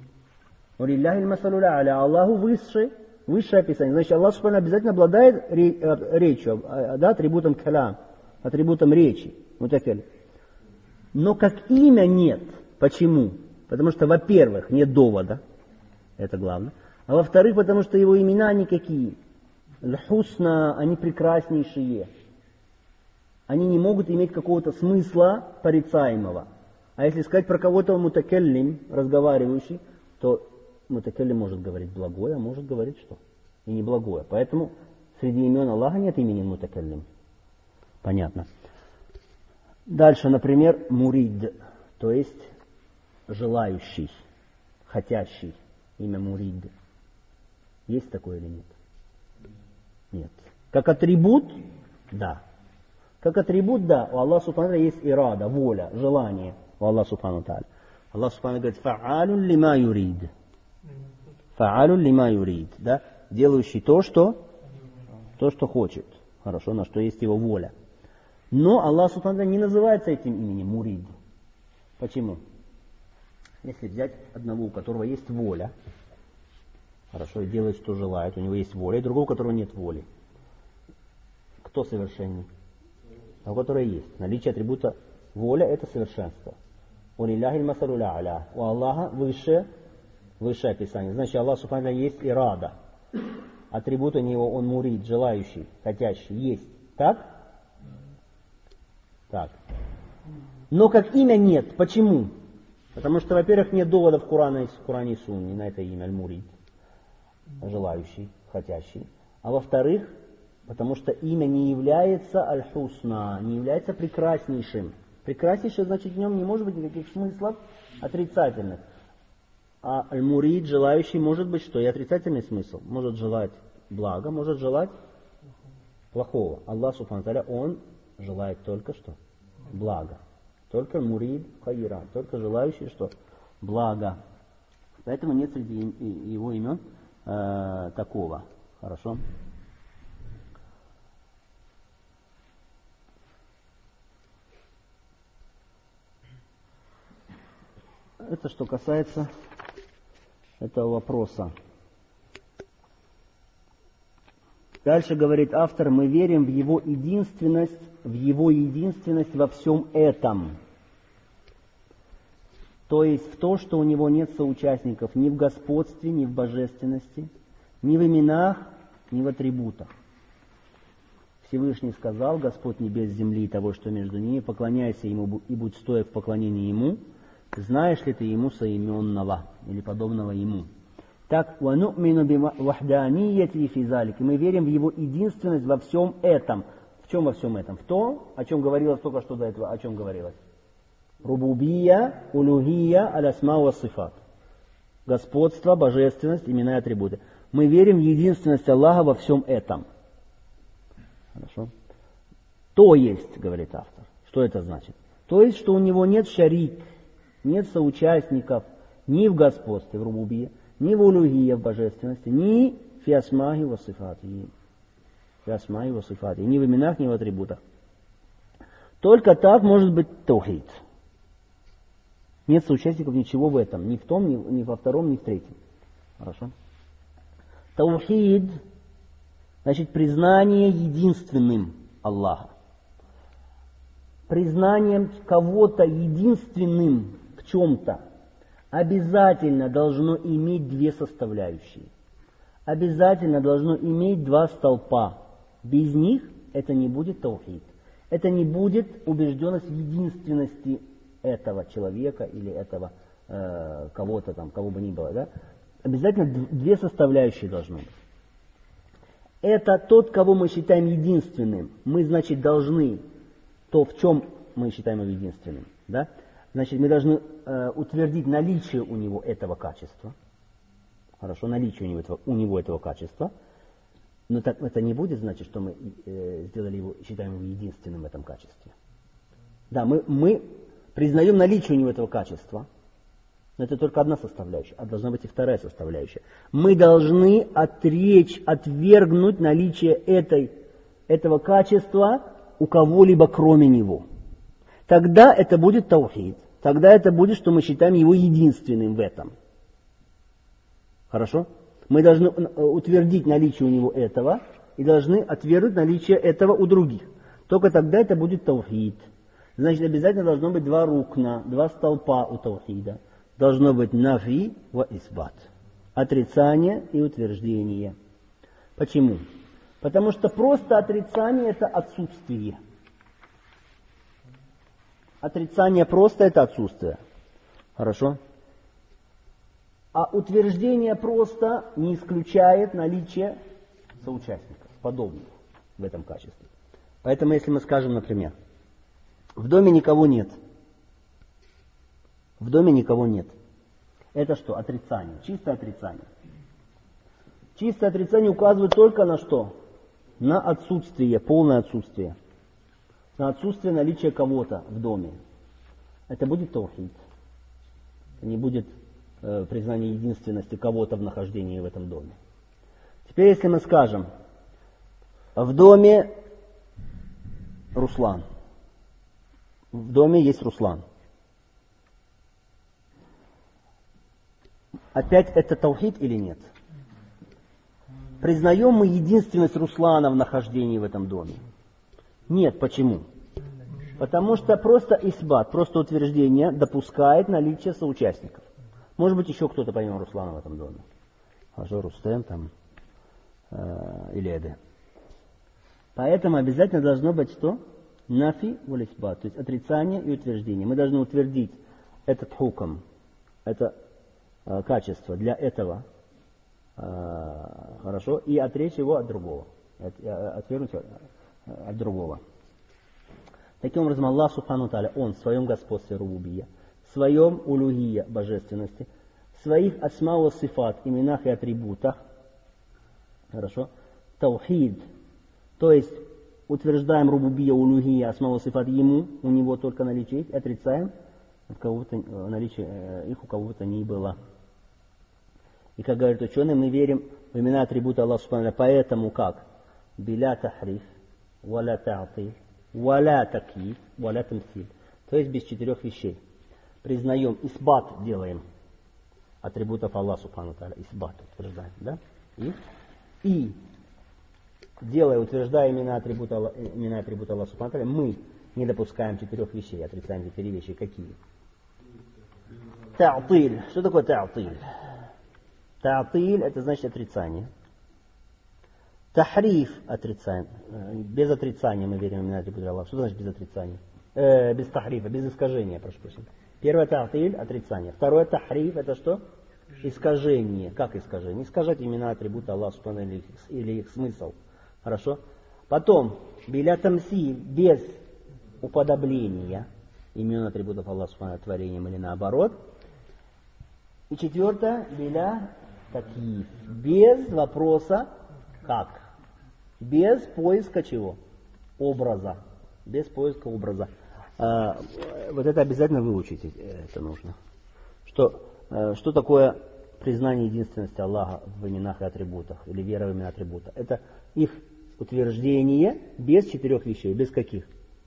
Speaker 1: Аллаху высшее, высшее описание. Значит, Аллах Субхану обязательно обладает речью, да, атрибутом калям, атрибутом речи. Но как имя нет. Почему? Потому что, во-первых, нет довода. Это главное. А во-вторых, потому что его имена они какие? Аль-Хусна, они прекраснейшие. Они не могут иметь какого-то смысла порицаемого. А если сказать про кого-то мутакаллим, разговаривающий, то мутакаллим может говорить благое, а может говорить что? И не благое. Поэтому среди имен Аллаха нет имени мутакаллим. Понятно. Дальше, например, мурид, то есть желающий, хотящий. Имя мурид. Есть такое или нет? Нет. Как атрибут? Да. Как атрибут, да. У Аллаха Субхану есть ирада, воля, желание. У Аллаха Субхану Тааля. Аллах Субхану говорит, фа'алун лима юрид. Фа'алун лима юрид. Да? Делающий то, что, то, что хочет. Хорошо, на что есть его воля. Но Аллах Субхану не называется этим именем мурид. Почему? Если взять одного, у которого есть воля, хорошо, и делает, что желает, у него есть воля, и другого, у которого нет воли. Кто совершенней? А у которого есть. Наличие атрибута воля – это совершенство. У Аллаха высшее, высшее описание. Значит, Аллах Субхану есть ирада. Атрибут у него, он мурид, желающий, хотящий, есть. Так? Так. Но как имя нет. Почему? Потому что, во-первых, нет доводов в Коране, в Коране и Сунне на это имя аль-мурид, желающий, хотящий. А во-вторых, потому что имя не является аль-хусна, не является прекраснейшим. Прекраснейшее, значит, в нем не может быть никаких смыслов отрицательных. А аль-мурид, желающий, может быть что? И отрицательный смысл. Может желать блага, может желать плохого. Аллах Субхану ва Тааля, Он желает только что? Благо. Только мурид хайра, только желающий что? Благо. Поэтому нет среди его имен э, такого. Хорошо? Это что касается этого вопроса. Дальше говорит автор, мы верим в его единственность, в его единственность во всем этом. То есть в то, что у него нет соучастников ни в господстве, ни в божественности, ни в именах, ни в атрибутах. Всевышний сказал, Господь небес, земли и того, что между ними, поклоняйся Ему и будь стоя в поклонении Ему. Знаешь ли ты Ему соименного или подобного Ему? Так, وَنُؤْمِنُ بِوَحْدَانِيَّتِهِ فِي ذَلِكَ. И мы верим в Его единственность во всем этом. В чем во всем этом? В том, о чем говорилось только что до этого, о чем говорилось? Рубубия, улухия, алясма ва сифат. Господство, божественность, имена и атрибуты. Мы верим в единственность Аллаха во всем этом. Хорошо? То есть, говорит автор, что это значит? То есть, что у него нет шарик, нет соучастников ни в господстве, в рубубия, ни в улухия, в божественности, ни фи асмахи ва сифати, фи асмахи ва сифати, ни в именах, ни в атрибутах. Только так может быть таухид. Нет соучастников ничего в этом, ни в том, ни, ни во втором, ни в третьем. Хорошо? Таухид, значит, признание единственным Аллаха. Признанием кого-то единственным в чем-то обязательно должно иметь две составляющие. Обязательно должно иметь два столпа. Без них это не будет таухид. Это не будет убежденность в единственности этого человека или этого э, кого-то там, кого бы ни было. Да? Обязательно две составляющие должны быть. Это тот, кого мы считаем единственным. Мы, значит, должны то, в чем мы считаем его единственным. Да? Значит, мы должны э, утвердить наличие у него этого качества. Хорошо, наличие у него этого, у него этого качества. Но так, это не будет значит, что мы э, сделали его, считаем его единственным в этом качестве. Да, мы, мы признаем наличие у него этого качества. Но это только одна составляющая, а должна быть и вторая составляющая. Мы должны отречь, отвергнуть наличие этой, этого качества у кого-либо кроме него. Тогда это будет таухид. Тогда это будет, что мы считаем его единственным в этом. Хорошо? Мы должны утвердить наличие у него этого и должны отвергнуть наличие этого у других. Только тогда это будет таухид. Значит, обязательно должно быть два рукна, два столпа у таухида. Должно быть нафи ва исбат. Отрицание и утверждение. Почему? Потому что просто отрицание – это отсутствие. Отрицание просто – это отсутствие. Хорошо? А утверждение просто не исключает наличие соучастников, подобных в этом качестве. Поэтому, если мы скажем, например, в доме никого нет. В доме никого нет. Это что? Отрицание. Чистое отрицание. Чистое отрицание указывает только на что? На отсутствие, полное отсутствие. На отсутствие наличия кого-то в доме. Это будет таухид. Это не будет э, признание единственности кого-то в нахождении в этом доме. Теперь, если мы скажем, в доме Руслан. В доме есть Руслан. Опять это таухид или нет? Признаем мы единственность Руслана в нахождении в этом доме? Нет. Почему? Потому что просто исбат, просто утверждение допускает наличие соучастников. Может быть, еще кто-то помимо Руслана в этом доме. Хажо, Рустем там, э, или Эде. Поэтому обязательно должно быть что? Нафи валь исбат, то есть отрицание и утверждение. Мы должны утвердить этот хукам, это э, качество для этого, э, хорошо, и отречь его от другого, от, отвергнуть от другого. Таким образом, Аллах Субхану Тааля, Он в своем господстве рубубия, в своем улугия божественности, в своих асма ва сифат, именах и атрибутах, хорошо, таухид, то есть утверждаем рубубия, улугия, асма ва сифат Ему, у Него только наличие их, отрицаем от кого-то, наличие их у кого-то не было. И как говорят ученые, мы верим в имена атрибута Аллаха Субхану Тааля, поэтому как? Биля тахриф, валя та'тиль, валя такиф, валя тамсиль. То есть без четырех вещей. Признаем, исбат делаем атрибутов Аллаха Субхану Тааля, исбат утверждаем, да? И, и делая, утверждая имена атрибута, имена атрибута Аллаха Субхану Тааля, мы не допускаем четырех вещей, отрицаем четыре вещи. Какие? Та'тиль. Что такое та'тиль? Та'тиль это значит отрицание. Тахриф отрицаем. Без отрицания мы верим в имена атрибута Аллаха. Что значит без отрицания? Э, без тахрифа, без искажения, прошу прощения. Первое та'тиль отрицание. Второе тахриф это что? Искажение. Как искажение? Искажать имена атрибута Аллаха или, или их смысл. Хорошо? Потом биля тамсиль, без уподобления имен атрибутов Аллаха творением или наоборот. И четвертое биля такиф, без вопроса как. Без поиска чего? Образа. Без поиска образа. А, вот это обязательно выучить, это нужно. Что, что такое признание единственности Аллаха в именах и атрибутах, или вера в имена атрибута? Это их утверждение без четырех вещей. Без каких?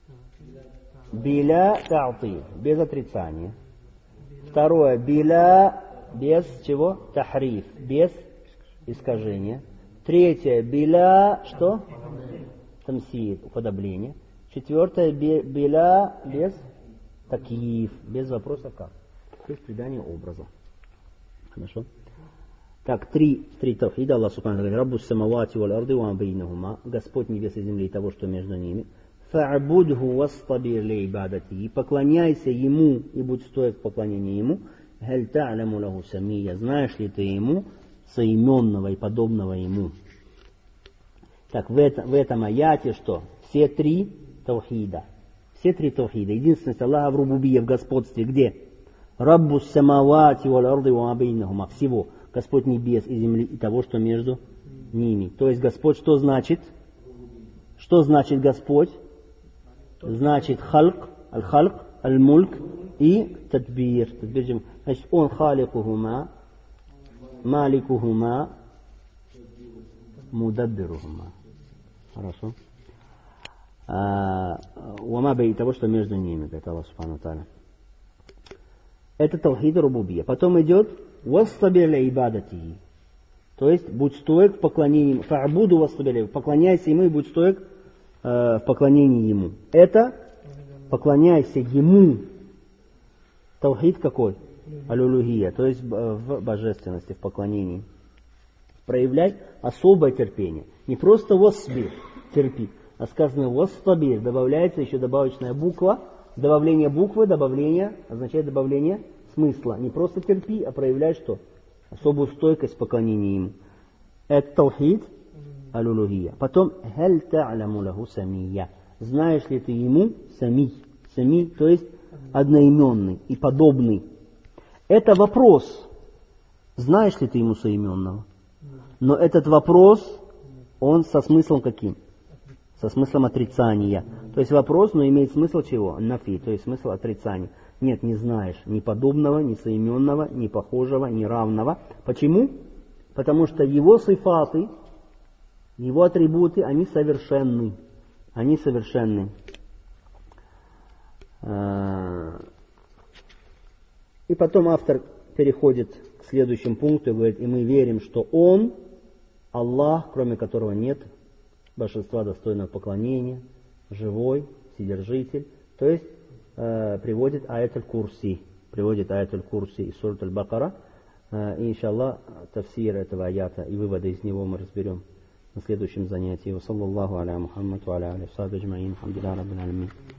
Speaker 1: Биля та'тиль, без отрицания. Второе, биля, без чего? Тахриф, без искажения. Третье, биля, что? Тамсиль, уподобление. Четвертое, биля, без такиф, без вопроса как. Без придания образа. Хорошо? Так, три, три тавхида. Аллах Субхану говорит: Раббус самавати валь арды ва бейнахума. Господь небес и земли и того, что между ними. Фа'будху вастабир ли ибадати. Поклоняйся Ему и будь стоек в поклонении Ему. Халь та'ламу лаху самия. Знаешь ли ты Ему соименного и подобного Ему? Так, в, это, в этом аяте что? Все три тавхида. Все три тавхида. Единственность Аллаха в рубубие, в господстве. Где? Раббус самавати валь арды ва бейнахума. Всего. Господь небес и земли и того, что между ними. То есть Господь что значит? Что значит Господь? Значит халк, аль-халк, аль-мульк и тадбир. Значит, Он халикухума, маликухума, мудаббирухума. Хорошо. Уама бей того, что между ними, говорит Аллах Субхану Тааля. Это тавхид рубубия. Потом идет вастабир ля ибадати. То есть будь стоек в поклонении. Фа'буду вастабир. Поклоняйся Ему и будь стоек э, в поклонении Ему. Это поклоняйся Ему. Тавхид какой? Аль-улухия. То есть в божественности, в поклонении. Проявляй особое терпение. Не просто васбир, терпи, а сказано вастабир. Добавляется еще добавочная буква. Добавление буквы, добавление означает добавление смысла. Не просто терпи, а проявляй что? Особую стойкость поклонения Ему. Это тавхид аль-улухия. Потом халь та'ламу лаху самия. Знаешь ли ты Ему сами? Сами, то есть одноименный и подобный. Это вопрос. Знаешь ли ты Ему соименного? Но этот вопрос, он со смыслом каким? Со смыслом отрицания. То есть вопрос, но имеет смысл чего? Нафи, то есть смысл отрицания. Нет, не знаешь ни подобного, ни соименного, ни похожего, ни равного. Почему? Потому что его сифаты, его атрибуты, они совершенны. Они совершенны. И потом автор переходит к следующему пункту и говорит: и мы верим, что Он, Аллах, кроме которого нет божества достойного поклонения, живой, вседержитель. То есть э, приводит аят аль-Курси, приводит аят аль-Курси из сурат аль-Бакара. Э, и, иншаллах, тафсир этого аята и выводы из него мы разберем на следующем занятии. Ва саллаллаху аля Мухаммад ва аля алейхи ва сахбихи аджмаин. Алхамдулиллахи раббил аламин.